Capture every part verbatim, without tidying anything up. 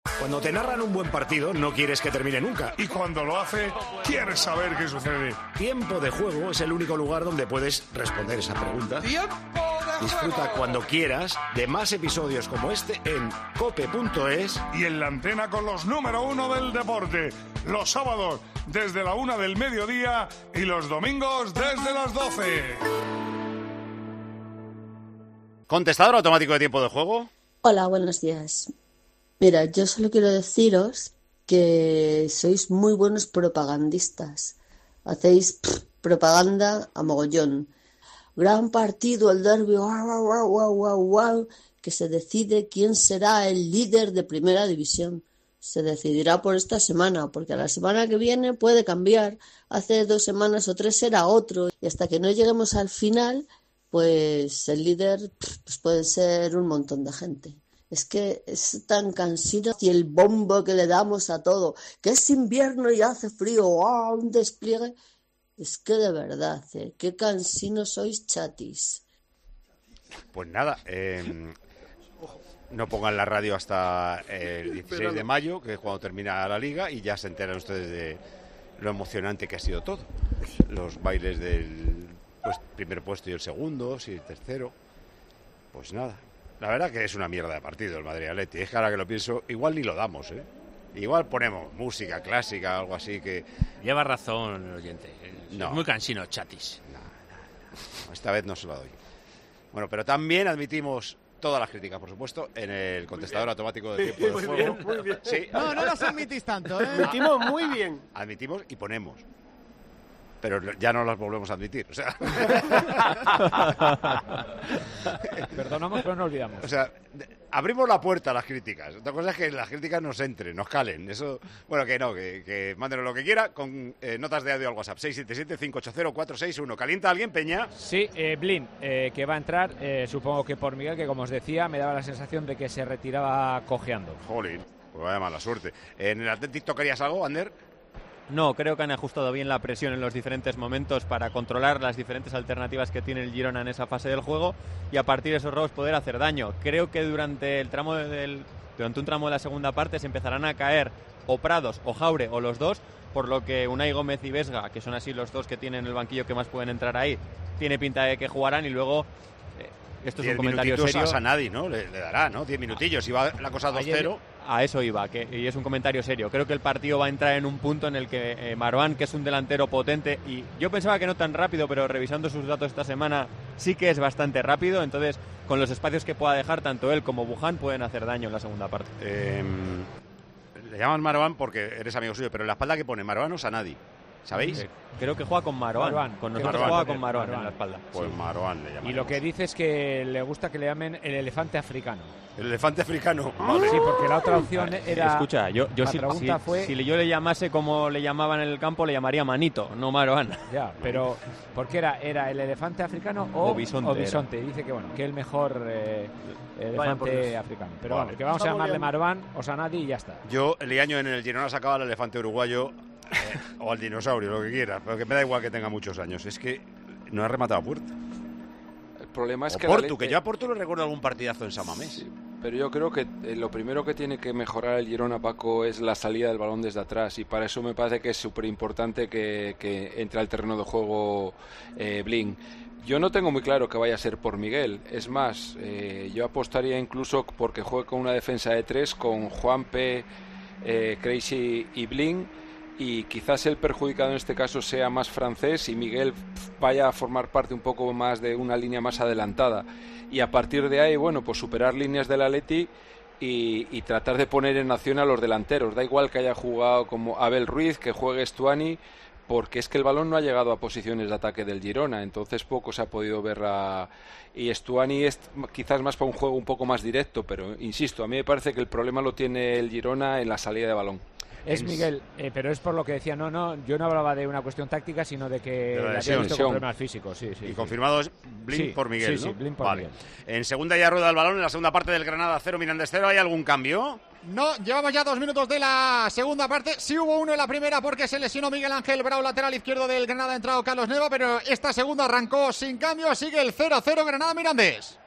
Cuando te narran un buen partido, no quieres que termine nunca. Y cuando lo hace, quieres saber qué sucede. Tiempo de Juego es el único lugar donde puedes responder esa pregunta. ¡Tiempo de Disfruta juego! cuando quieras de más episodios como este en cope punto es. Y en la antena con los número uno del deporte. Los sábados desde la una del mediodía y los domingos desde las doce. ¿Contestador automático de Tiempo de Juego? Hola, buenos días. Mira, yo solo quiero deciros que sois muy buenos propagandistas. Hacéis pff, propaganda a mogollón. Gran partido, el derbi, guau, guau, guau, guau, guau, guau, que se decide quién será el líder de Primera División. Se decidirá por esta semana, porque a la semana que viene puede cambiar. Hace dos semanas o tres era otro. Y hasta que no lleguemos al final, pues el líder pues puede ser un montón de gente. Es que es tan cansino y el bombo que le damos a todo, que es invierno y hace frío, ¡oh! Un despliegue. Es que de verdad, ¿eh? Qué cansinos sois, chatis. Pues nada, eh, no pongan la radio hasta el dieciséis de mayo, que es cuando termina la liga, y ya se enteran ustedes de lo emocionante que ha sido todo. Los bailes del pues, primer puesto y el segundo, sí, el tercero. Pues nada. La verdad que es una mierda de partido el Madrid-Atleti. Es que ahora que lo pienso, igual ni lo damos, ¿eh? Igual ponemos música clásica, algo así que... Lleva razón el oyente. Es no. muy cansino, chatis. No, no, no. Esta vez no se la doy. Bueno, pero también admitimos todas las críticas, por supuesto, en el contestador automático de Tiempo de muy Juego. Bien, muy bien. Sí. No, no las admitís tanto, ¿eh? Admitimos muy bien. Admitimos y ponemos. Pero ya no las volvemos a admitir, o sea... Perdonamos, pero no olvidamos. O sea, abrimos la puerta a las críticas. Otra cosa es que las críticas nos entren, nos calen. Eso, bueno, que no, que, que mándenos lo que quiera con eh, notas de audio al WhatsApp. seis siete siete, cinco ocho cero, cuatro seis uno. ¿Calienta alguien, Peña? Sí, eh, Blin, eh, que va a entrar, eh, supongo que por Miguel, que como os decía, me daba la sensación de que se retiraba cojeando. Jolín, pues vaya mala suerte. ¿En el Atlético querías algo, Ander? No, creo que han ajustado bien la presión en los diferentes momentos para controlar las diferentes alternativas que tiene el Girona en esa fase del juego y a partir de esos robos poder hacer daño. Creo que durante el tramo del, durante un tramo de la segunda parte se empezarán a caer o Prados o Jaure o los dos, por lo que Unai Gómez y Vesga, que son así los dos que tienen el banquillo que más pueden entrar ahí, tiene pinta de que jugarán y luego... Eh, esto es un comentario serio. a Sanadi, ¿no? Le, le dará, ¿no? Diez minutillos. Si va la cosa dos cero... A eso iba, que, y es un comentario serio. Creo que el partido va a entrar en un punto en el que eh, Marwan, que es un delantero potente, y yo pensaba que no tan rápido, pero revisando sus datos esta semana sí que es bastante rápido, entonces con los espacios que pueda dejar tanto él como Buján pueden hacer daño en la segunda parte. Eh, le llaman Marwan porque eres amigo suyo, pero en la espalda que pone Marwan o Sanadi, ¿sabéis? Eh, creo que juega con Marwan. Marwan. Con nosotros Marwan. juega con Marwan, Marwan en la espalda. Pues sí. Marwan le llaman. Y lo que dice es que le gusta que le llamen el elefante africano. El elefante africano. Vale. Sí, porque la otra opción era... Escucha, yo, yo la si, pregunta si, fue... si yo le llamase como le llamaban en el campo, le llamaría Manito, no Marwan. Ya, pero ¿por qué era? ¿Era el elefante africano o, O bisonte o bisonte? Dice que bueno, que el mejor eh, elefante africano. Pero Vale. bueno, que vamos a llamarle Marwan o Sanadi y ya está. Yo, el año en el Girona sacaba al elefante uruguayo eh, o al dinosaurio, lo que quiera, pero que me da igual que tenga muchos años. Es que no ha rematado a puerta. El problema es o que Portu, Lete... que yo a Portu le recuerdo algún partidazo en San Mamés. Sí, pero yo creo que eh, lo primero que tiene que mejorar el Girona, Paco, es la salida del balón desde atrás, y para eso me parece que es súper importante que, que entre al terreno de juego eh, Blin. Yo no tengo muy claro que vaya a ser por Miguel, es más, eh, yo apostaría incluso porque juegue con una defensa de tres, con Juanpe, eh, Crazy y Blin, y quizás el perjudicado en este caso sea más Francés y Miguel vaya a formar parte un poco más de una línea más adelantada, y a partir de ahí, bueno, pues superar líneas del Atleti y, y tratar de poner en acción a los delanteros. Da igual que haya jugado como Abel Ruiz, que juegue Stuani, porque es que el balón no ha llegado a posiciones de ataque del Girona, entonces poco se ha podido ver a... y Stuani es quizás más para un juego un poco más directo, pero insisto, a mí me parece que el problema lo tiene el Girona en la salida de balón. Es Miguel, eh, pero es por lo que decía, no, no, yo no hablaba de una cuestión táctica, sino de que de la le había lesión, visto con problemas físicos. Sí, sí, y sí. confirmado es Blin Sí, por Miguel, sí, ¿no? sí, Blin por vale. Miguel. En segunda ya rueda el balón, en la segunda parte del Granada cero, Mirandés cero, ¿hay algún cambio? No, llevamos ya dos minutos de la segunda parte. Sí hubo uno en la primera porque se lesionó Miguel Ángel Bravo, lateral izquierdo del Granada, ha entrado Carlos Neva, pero esta segunda arrancó sin cambio, sigue el cero cero Granada-Mirandés.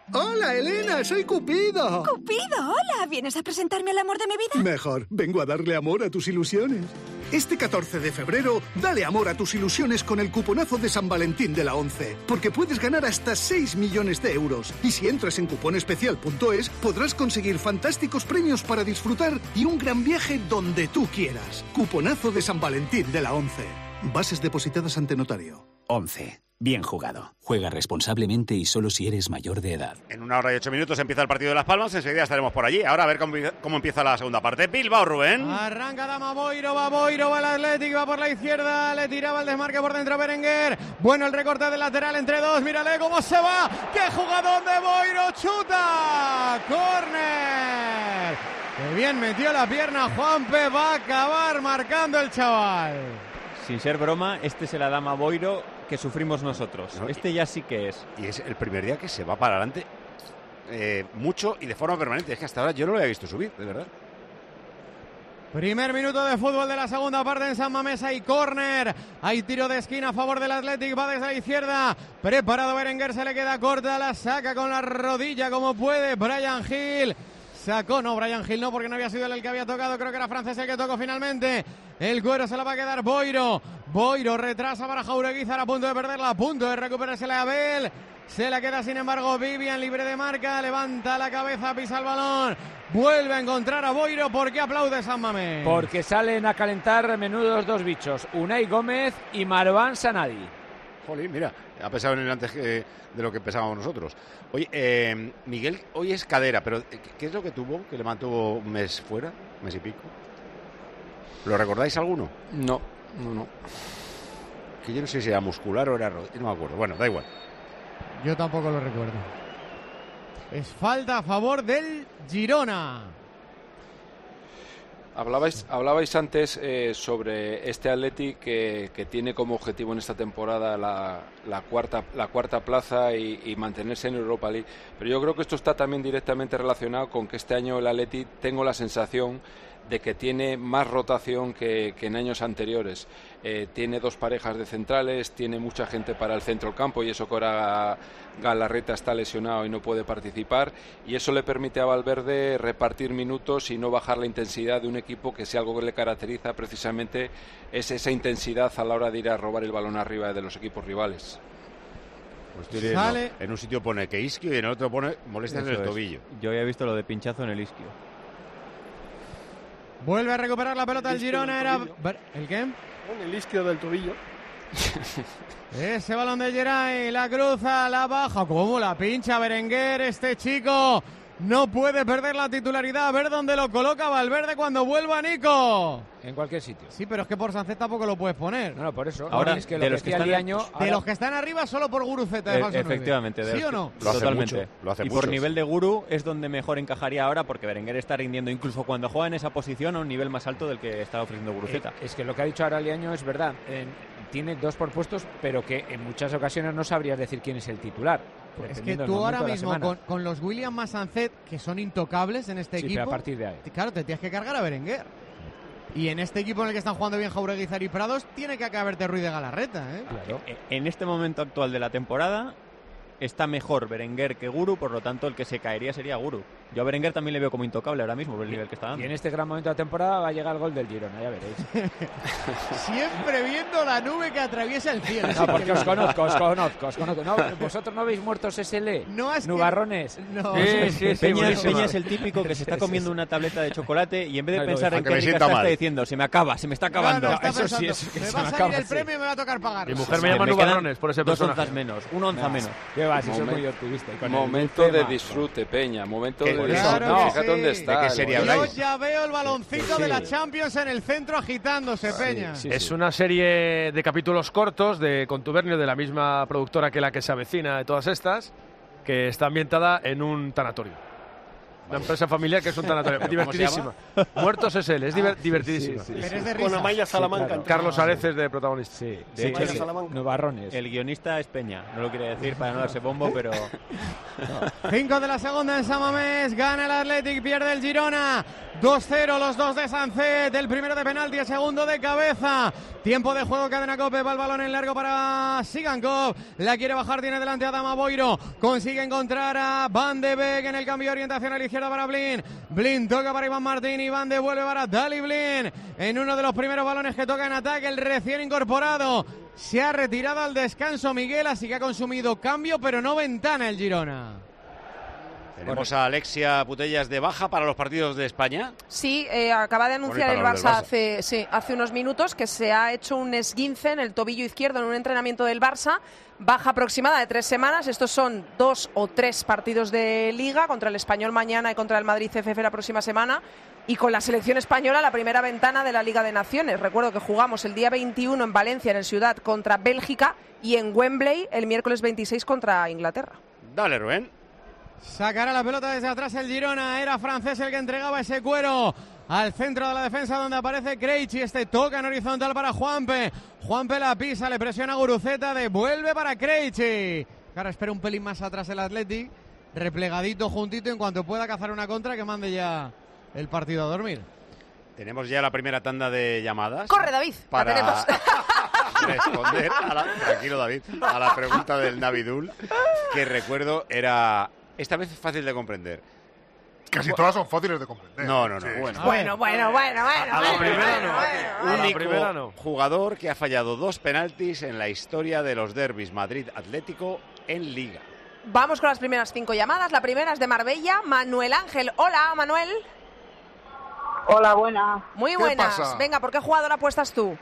Hola, Elena, soy Cupido. Cupido, hola. ¿Vienes a presentarme al amor de mi vida? Mejor, vengo a darle amor a tus ilusiones. Este catorce de febrero, dale amor a tus ilusiones con el cuponazo de San Valentín de la ONCE, porque puedes ganar hasta seis millones de euros. Y si entras en cuponespecial punto es, podrás conseguir fantásticos premios para disfrutar y un gran viaje donde tú quieras. Cuponazo de San Valentín de la ONCE. Bases depositadas ante notario. ONCE. Bien jugado. Juega responsablemente y solo si eres mayor de edad. En una hora y ocho minutos empieza el partido de Las Palmas. Enseguida estaremos por allí. Ahora a ver cómo, cómo empieza la segunda parte. Bilbao, Rubén. Arranca Dama Boiro, va Boiro, va el Athletic, va por la izquierda. Le tiraba el desmarque por dentro Berenguer. Bueno, el recorte del lateral entre dos. Mírale cómo se va. ¡Qué jugadón de Boiro! ¡Chuta! ¡Córner! ¡Qué bien metió la pierna Juanpe! Va a acabar marcando el chaval. Sin ser broma, este es el Adama Boiro que sufrimos nosotros. No, este ya sí que es. Y es el primer día que se va para adelante eh, mucho y de forma permanente. Es que hasta ahora yo no lo había visto subir, de verdad. Primer minuto de fútbol de la segunda parte en San Mamés. Hay córner, hay tiro de esquina a favor del Athletic, va desde la izquierda, preparado Berenguer, se le queda corta, la saca con la rodilla como puede Bryan Gil. Sacó, no, Bryan Gil no, porque no había sido él el que había tocado, creo que era Francés el que tocó finalmente. El cuero se la va a quedar Boiro. Boiro retrasa para Jaureguizar, a punto de perderla, a punto de recuperarse a Abel. Se la queda sin embargo Vivian, libre de marca, levanta la cabeza, pisa el balón. Vuelve a encontrar a Boiro. ¿Por qué aplaude San Mamés? Porque salen a calentar menudos dos bichos, Unai Gómez y Marwan Sanadi. Jolín, mira, ha pesado en el antes que, de lo que pensábamos nosotros. Oye, eh, Miguel, hoy es cadera, pero ¿qué es lo que tuvo? Que le mantuvo un mes fuera, un mes y pico. ¿Lo recordáis alguno? No, no, no. Que yo no sé si era muscular o era rodilla, no me acuerdo. Bueno, da igual. Yo tampoco lo recuerdo. Es falta a favor del Girona. Hablabais, hablabais antes eh, sobre este Athletic que, que tiene como objetivo en esta temporada la, la, cuarta, la cuarta plaza y, y mantenerse en Europa League. Pero yo creo que esto está también directamente relacionado con que este año el Athletic, tengo la sensación de que tiene más rotación que, que en años anteriores. Eh, tiene dos parejas de centrales, tiene mucha gente para el centro del campo, y eso que ahora Galarreta está lesionado y no puede participar, y eso le permite a Valverde repartir minutos y no bajar la intensidad de un equipo que, si algo que le caracteriza precisamente es esa intensidad a la hora de ir a robar el balón arriba de los equipos rivales. Pues tiene, no, en un sitio pone que isquio y en el otro pone molestias en el tobillo. Yo había visto lo de pinchazo en el isquio. Vuelve a recuperar la pelota el Girona. Era... ¿El qué? El isquio del tobillo. Ese balón de Geray, la cruza, la baja. ¿Cómo la pincha Berenguer? Este chico no puede perder la titularidad. A ver dónde lo coloca Valverde cuando vuelva Nico. En cualquier sitio. Sí, pero es que por Sánchez tampoco lo puedes poner. No, no, por eso. Ahora, es que de lo los que que están el año, de ahora... los que están arriba solo por Guruceta de e- falso Efectivamente. nueve. ¿Sí o no? Lo hace Totalmente. Mucho, lo hace y muchos. por nivel de Guru es donde mejor encajaría ahora, porque Berenguer está rindiendo incluso cuando juega en esa posición a un nivel más alto del que está ofreciendo Guruceta. Eh, es que lo que ha dicho ahora Liaño es verdad. Eh, tiene dos por puestos, pero que en muchas ocasiones no sabrías decir quién es el titular. Es que tú ahora mismo con, con los William más Sancet, que son intocables en este sí, equipo, pero a partir de ahí. Claro, te tienes que cargar a Berenguer. Y en este equipo en el que están jugando bien Jaureguizar y Prados, tiene que acabarte Ruiz de Galarreta, ¿eh? Claro. En este momento actual de la temporada está mejor Berenguer que Guru, por lo tanto el que se caería sería Guru. Yo a Berenguer también le veo como intocable ahora mismo por el nivel que está dando. Y en este gran momento de la temporada va a llegar el gol del Girona, ya veréis. Siempre viendo la nube que atraviesa el cielo. No, porque os conozco, os conozco, os conozco. No, ¿vosotros no habéis muertos S L? No, es Nubarrones. Que... No. Sí, sí, sí, Peña, Peña es el típico que se está comiendo una tableta de chocolate y en vez de pensar en que Rica está diciendo, se me acaba, se me está acabando. No, no, está eso pensando, sí, eso que me se va a me salir acaba, el sí. premio y me va a tocar pagar. Mi mujer me llama me Nubarrones por ese dos personaje. onzas menos, un onza No, menos. ¿Qué va? Si sos Momen- muy optimista. Y con Momento el de tema. disfrute, Peña. Momento ¿Qué? de Claro disfrute. que Fíjate sí. dónde está. ¿De qué serie el- habláis? Yo ya veo el baloncito Sí. de la Champions en el centro agitándose, Peña. Sí, Es sí. una serie de capítulos cortos de contubernio de la misma productora que la que se avecina de todas estas, que está ambientada en un tanatorio. Una empresa familiar que es un tanatorio. Divertidísima. Muertos es él, es diver- Ah, divertidísima. sí, sí, sí, Pero es de sí. risa. Con Amaya Salamanca. Sí, claro. Carlos Areces de protagonista. Sí, De sí, hecho, sí. el- Nubarrones. El guionista es Peña, no lo quiere decir para no darse bombo, pero... Cinco de la segunda en San Mamés, gana el Athletic, pierde el Girona. dos cero los dos de Sancet, el primero de penalti, el segundo de cabeza. Tiempo de juego, cadena Cope, va el balón en largo para Sigankov. La quiere bajar, tiene delante a Dama Boiro. Consigue encontrar a Van de Beek en el cambio de orientación a la izquierda para Blin. Blin toca para Iván Martín y Van devuelve para Dali Blin. En uno de los primeros balones que toca en ataque, el recién incorporado. Se ha retirado al descanso Miguel, así que ha consumido cambio, pero no ventana el Girona. Tenemos a Alexia Putellas de baja para los partidos de España. Sí, eh, acaba de anunciar el Bueno, y Barça, para los Hace, sí, hace unos minutos que se ha hecho un esguince en el tobillo izquierdo en un entrenamiento del Barça. Baja aproximada de tres semanas. Estos son dos o tres partidos de Liga, contra el Español mañana y contra el Madrid C F F la próxima semana. Y con la selección española la primera ventana de la Liga de Naciones. Recuerdo que jugamos el día veintiuno en Valencia, en el Ciudad, contra Bélgica, y en Wembley el miércoles veintiséis contra Inglaterra. Dale, Rubén. Sacará la pelota desde atrás el Girona. Era francés el que entregaba ese cuero al centro de la defensa, donde aparece Krejci. Este toca en horizontal para Juanpe. Juanpe la pisa, le presiona a Guruceta, devuelve para Krejci. Ahora espera un pelín más atrás el Athletic, replegadito, juntito, en cuanto pueda cazar una contra, que mande ya el partido a dormir. Tenemos ya la primera tanda de llamadas. Corre, David. Para La tenemos. responder a la, tranquilo, David, a la pregunta del Navidul, que recuerdo era... Esta vez es fácil de comprender. Casi todas son fáciles de comprender. No, no, no. Sí. Bueno, Bueno, bueno, bueno, bueno. A la bueno, primera bueno, no. bueno. A la Único primera no. jugador que ha fallado dos penaltis en la historia de los derbis Madrid-Atlético en Liga. Vamos con las primeras cinco llamadas. La primera es de Marbella, Manuel Ángel. Hola, Manuel. Hola, buenas. Muy ¿Qué buenas. pasa? Venga, ¿por qué jugador apuestas tú?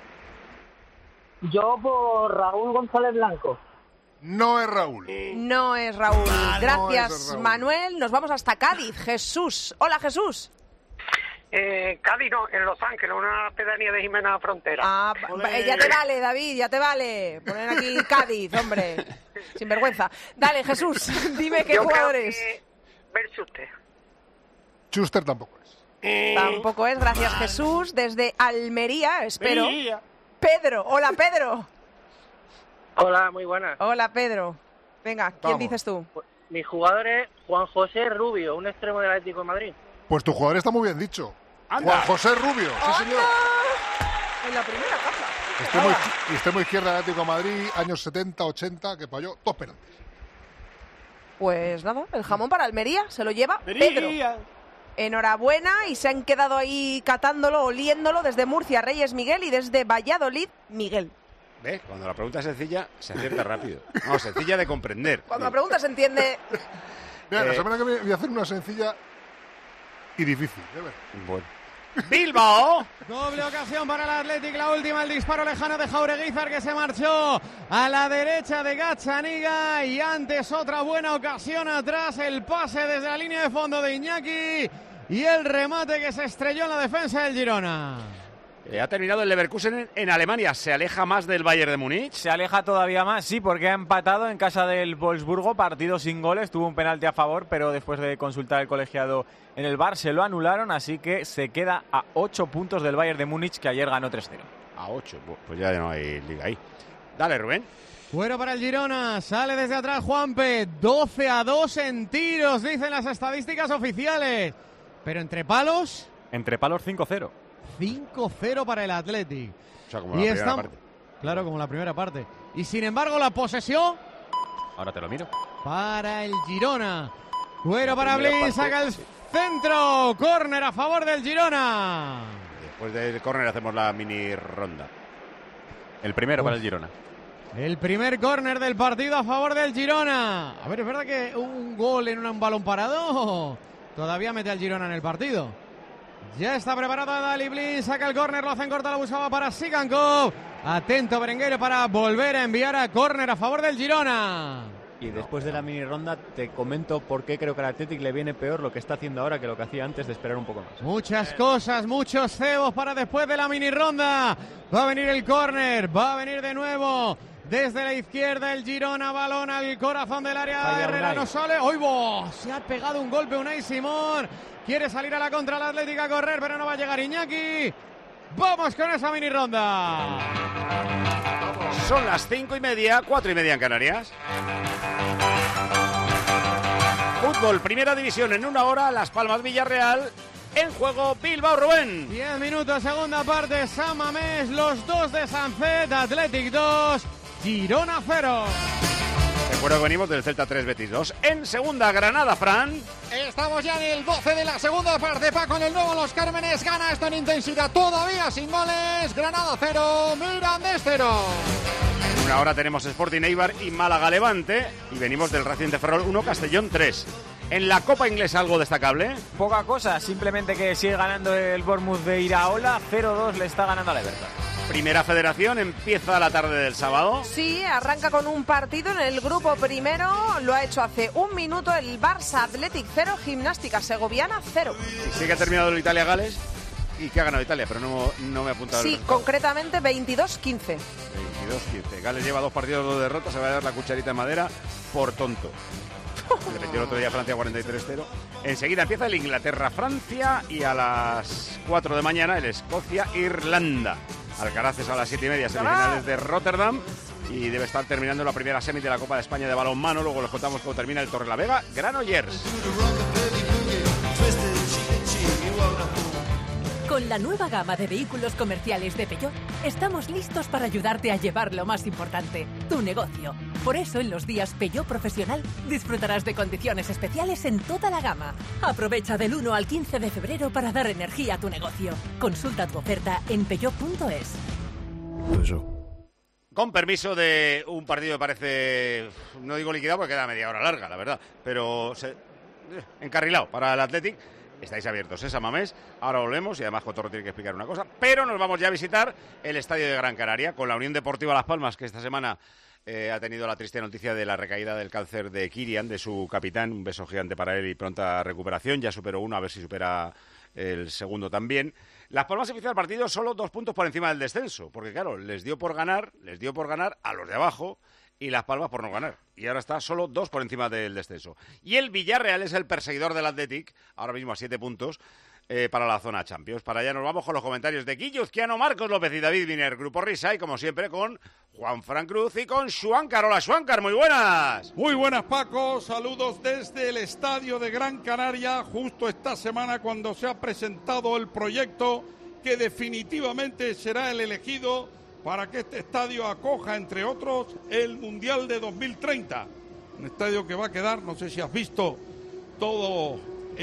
Yo por Raúl González Blanco. No es Raúl. No es Raúl. Ah, no Gracias, es Raúl. Manuel. Nos vamos hasta Cádiz. Jesús. Hola, Jesús. Eh, Cádiz no, en Los Ángeles, una pedanía de Jimena Frontera. Ah, eh, ya te vale, David, ya te vale. Poner aquí Cádiz, hombre. Sin vergüenza. Dale, Jesús, dime qué Yo creo jugadores. que Verse usted. Schuster tampoco es. Tampoco es, gracias, Jesús. Desde Almería, espero. Almería. Pedro. Hola, Pedro. Hola, muy buenas. Hola, Pedro. Venga, ¿quién Vamos. dices tú? Mi jugador es Juan José Rubio, un extremo del Atlético de Madrid. Pues tu jugador está muy bien dicho. Anda. Juan José Rubio, sí señor. En la primera caja. Extremo, izqui- extremo izquierda del Atlético de Madrid, años setenta, ochenta, que falló dos penaltis. Pues nada, el jamón para Almería se lo lleva Pedro. Enhorabuena, y se han quedado ahí catándolo, oliéndolo desde Murcia, Reyes Miguel, y desde Valladolid, Miguel. ¿Ves? Cuando la pregunta es sencilla, se acierta rápido. No, sencilla de comprender. Cuando la pregunta se entiende. Mira, la Eh, semana que viene voy a hacer una sencilla y difícil. de ver. Bueno. Bilbao. Doble ocasión para el Athletic, la última, el disparo lejano de Jaureguizar, que se marchó a la derecha de Gazzaniga, y antes otra buena ocasión atrás, el pase desde la línea de fondo de Iñaki y el remate que se estrelló en la defensa del Girona. Eh, ha terminado el Leverkusen en, en Alemania. ¿Se aleja más del Bayern de Múnich? Se aleja todavía más, sí, porque ha empatado en casa del Wolfsburgo, partido sin goles, tuvo un penalti a favor, pero después de consultar el colegiado en el V A R se lo anularon, así que se queda a ocho puntos del Bayern de Múnich, que ayer ganó tres cero. A ocho, pues ya no hay liga ahí. Dale, Rubén. Fuera para el Girona, sale desde atrás Juanpe, doce a dos en tiros, dicen las estadísticas oficiales. Pero entre palos, Entre palos cinco cero. cinco cero para el Athletic. O sea, como Y la primera están- parte. Claro, como la primera parte. Y sin embargo, la posesión Ahora te lo miro. para el Girona. Cuero para primera Blin, parte, saca el sí. centro. Córner a favor del Girona. Después del córner hacemos la mini ronda. El primero Uf. para el Girona. El primer córner del partido a favor del Girona. A ver, ¿es verdad que un gol en un balón parado todavía mete al Girona en el partido? Ya está preparado Dali Blin, saca el córner, lo hacen corta, lo buscaba para Sigankov. Atento Berenguer para volver a enviar a córner a favor del Girona. Y después de la mini ronda te comento por qué creo que al Athletic le viene peor lo que está haciendo ahora que lo que hacía antes de esperar un poco más. Muchas cosas, muchos cebos para después de la mini ronda. Va a venir el córner, va a venir de nuevo Desde la izquierda el Girona, balón al corazón del área. Falla Herrera Unai. no sale. ¡Oibo! Se ha pegado un golpe Unai Simón. Quiere salir a la contra la Atlética a correr, pero no va a llegar Iñaki. Vamos con esa mini ronda. Son las cinco y media, cuatro y media en Canarias. Fútbol, primera división en una hora, Las Palmas Villarreal. En juego Bilbao, Rubén. diez minutos, segunda parte. San Mamés, los dos de Sancet, Athletic dos, Girona cero. Recuerdo que venimos del Celta tres, Betis dos. En segunda, Granada, Fran. Estamos ya en el doce de la segunda parte. Paco en el nuevo Los Cármenes gana esto en intensidad. Todavía sin goles. Granada cero, Mirandés cero. En una hora tenemos Sporting Eibar y Málaga Levante. Y venimos del Racing de Ferrol uno, Castellón tres. En la Copa Inglesa, ¿algo destacable? Poca cosa, simplemente que sigue ganando el Bournemouth de Iraola. cero dos le está ganando al Everton. Primera Federación empieza la tarde del sábado. Sí, arranca con un partido en el grupo primero. Lo ha hecho hace un minuto el Barça Athletic cero, Gimnástica Segoviana cero. Sí que ha terminado el Italia-Gales y que ha ganado Italia, pero no, no me ha apuntado. Sí, el resultado. concretamente veintidós quince. veintidós quince. Gales lleva dos partidos, dos derrotas. Se va a dar la cucharita de madera por tonto. Le metió el otro día a Francia cuarenta y tres cero. Enseguida empieza el Inglaterra-Francia y a las cuatro de mañana el Escocia-Irlanda. Alcaraz es a las siete y media, semifinales de Rotterdam. Y debe estar terminando la primera semi de la Copa de España de balonmano. Luego les contamos cómo termina el Torrelavega Granollers. Con la nueva gama de vehículos comerciales de Peugeot, estamos listos para ayudarte a llevar lo más importante, tu negocio. Por eso, en los días Peugeot Profesional, disfrutarás de condiciones especiales en toda la gama. Aprovecha del uno al quince de febrero para dar energía a tu negocio. Consulta tu oferta en peugeot punto es. Con permiso de un partido que parece, no digo liquidado porque queda media hora larga, la verdad, pero se, encarrilado para el Athletic. Estáis abiertos, ¿eh, San Mamés? Ahora volvemos y además Cotorro tiene que explicar una cosa. Pero nos vamos ya a visitar el estadio de Gran Canaria con la Unión Deportiva Las Palmas, que esta semana eh, ha tenido la triste noticia de la recaída del cáncer de Kirian, de su capitán. Un beso gigante para él y pronta recuperación. Ya superó uno, a ver si supera el segundo también. Las Palmas empieza el partido solo dos puntos por encima del descenso, porque claro, les dio por ganar, les dio por ganar a los de abajo. Y Las Palmas por no ganar. Y ahora está solo dos por encima del descenso. Y el Villarreal es el perseguidor del Athletic, ahora mismo a siete puntos, eh, para la zona Champions. Para allá nos vamos con los comentarios de Guillo Uzquiano, Marcos López y David Viner, Grupo Risa, y como siempre con Juan Fran Cruz y con Xuancar. Hola, Xuancar, muy buenas. Muy buenas, Paco. Saludos desde el estadio de Gran Canaria, justo esta semana cuando se ha presentado el proyecto que definitivamente será el elegido para que este estadio acoja, entre otros, el Mundial de dos mil treinta. Un estadio que va a quedar, no sé si has visto todo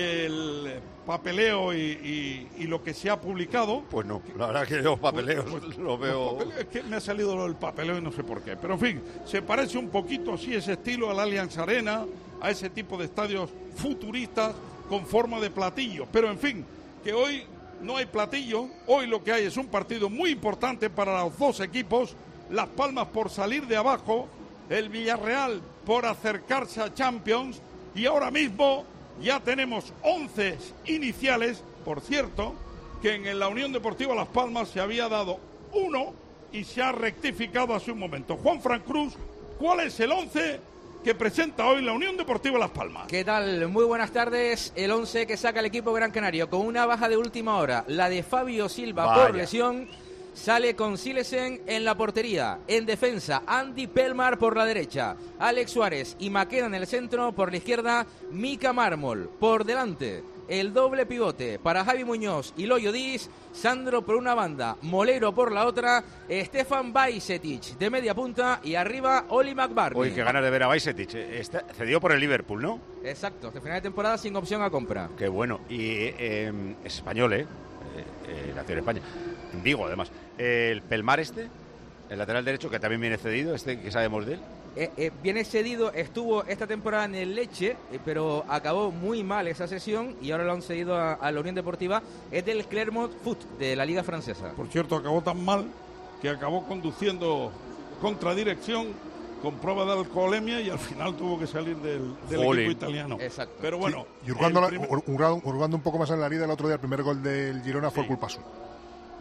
el papeleo y, y, y lo que se ha publicado. Pues no, la verdad que los papeleos pues, pues, los veo... Los papeleos, es que me ha salido lo del papeleo y no sé por qué. Pero en fin, se parece un poquito así ese estilo al Allianz Arena, a ese tipo de estadios futuristas con forma de platillo. Pero en fin, que hoy no hay platillo, hoy lo que hay es un partido muy importante para los dos equipos, Las Palmas por salir de abajo, el Villarreal por acercarse a Champions, y ahora mismo ya tenemos once iniciales, por cierto, que en la Unión Deportiva Las Palmas se había dado uno y se ha rectificado hace un momento. Juan Fran Cruz, ¿cuál es el once que presenta hoy la Unión Deportiva Las Palmas? ¿Qué tal? Muy buenas tardes. El once que saca el equipo Gran Canario con una baja de última hora, la de Fabio Silva Vaya. por lesión. Sale con Silesen en la portería. En defensa, Andy Pelmar por la derecha, Alex Suárez y Maqueda en el centro. Por la izquierda, Mika Mármol. Por delante, el doble pivote para Javi Muñoz y Loyo Diz. Sandro por una banda, Molero por la otra, Stefan Bajcetic de media punta y arriba Oli McBarney. Uy, qué ganas de ver a Bajcetic. Está cedido por el Liverpool, ¿no? Exacto, hasta final de temporada sin opción a compra. Qué bueno. Y eh, es español, ¿eh? eh, eh nació en España. En Vigo, además. Eh, el Pelmar este, el lateral derecho, que también viene cedido, este que sabemos de él. Eh, eh, viene cedido, estuvo esta temporada en el Lecce, eh, pero acabó muy mal esa sesión y ahora lo han cedido a, a la Unión Deportiva. Es del Clermont Foot, de la Liga Francesa. Por cierto, acabó tan mal que acabó conduciendo contra dirección con prueba de alcoholemia y al final tuvo que salir del, del equipo italiano. Exacto. Pero bueno. Sí, y hurgando, primer... hurgando, hurgando un poco más en la herida, el otro día el primer gol del Girona fue sí. culpa suya.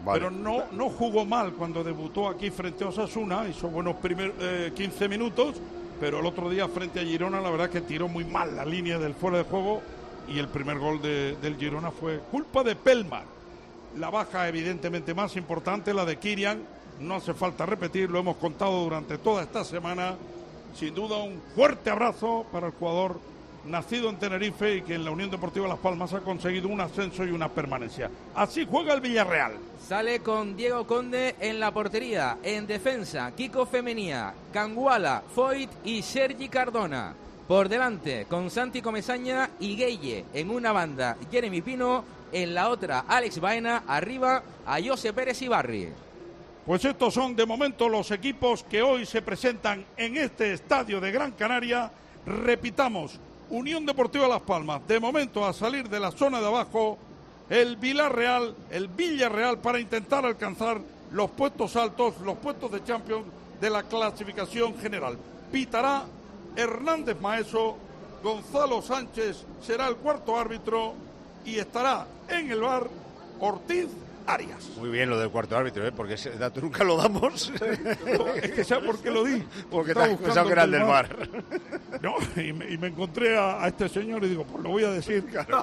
Vale. Pero no, no jugó mal cuando debutó aquí frente a Osasuna, hizo buenos primer, eh, quince minutos, pero el otro día frente a Girona la verdad que tiró muy mal la línea del fuera de juego y el primer gol de, del Girona fue culpa de Pelmar. La baja evidentemente más importante, la de Kirian, no hace falta repetir, lo hemos contado durante toda esta semana. Sin duda un fuerte abrazo para el jugador nacido en Tenerife y que en la Unión Deportiva Las Palmas ha conseguido un ascenso y una permanencia. Así juega el Villarreal. Sale con Diego Conde en la portería. En defensa, Kiko Femenía, Canguala, Foyt y Sergi Cardona. Por delante, con Santi Comesaña y Gueye. En una banda, Jeremy Pino. En la otra, Alex Baena. Arriba, a José Pérez Ibarri. Pues estos son de momento los equipos que hoy se presentan en este estadio de Gran Canaria. Repitamos, Unión Deportiva Las Palmas, de momento a salir de la zona de abajo, el Villarreal, el Villarreal para intentar alcanzar los puestos altos, los puestos de Champions de la clasificación general. Pitará Hernández Maeso, Gonzalo Sánchez será el cuarto árbitro y estará en el bar Ortiz Arias. Muy bien lo del cuarto árbitro, ¿eh? Porque ese dato nunca lo damos. No, es que ¿sabes por qué lo di? Porque te has pensado que era el del bar. No, y me, y me encontré a, a este señor y digo, pues lo voy a decir. Claro.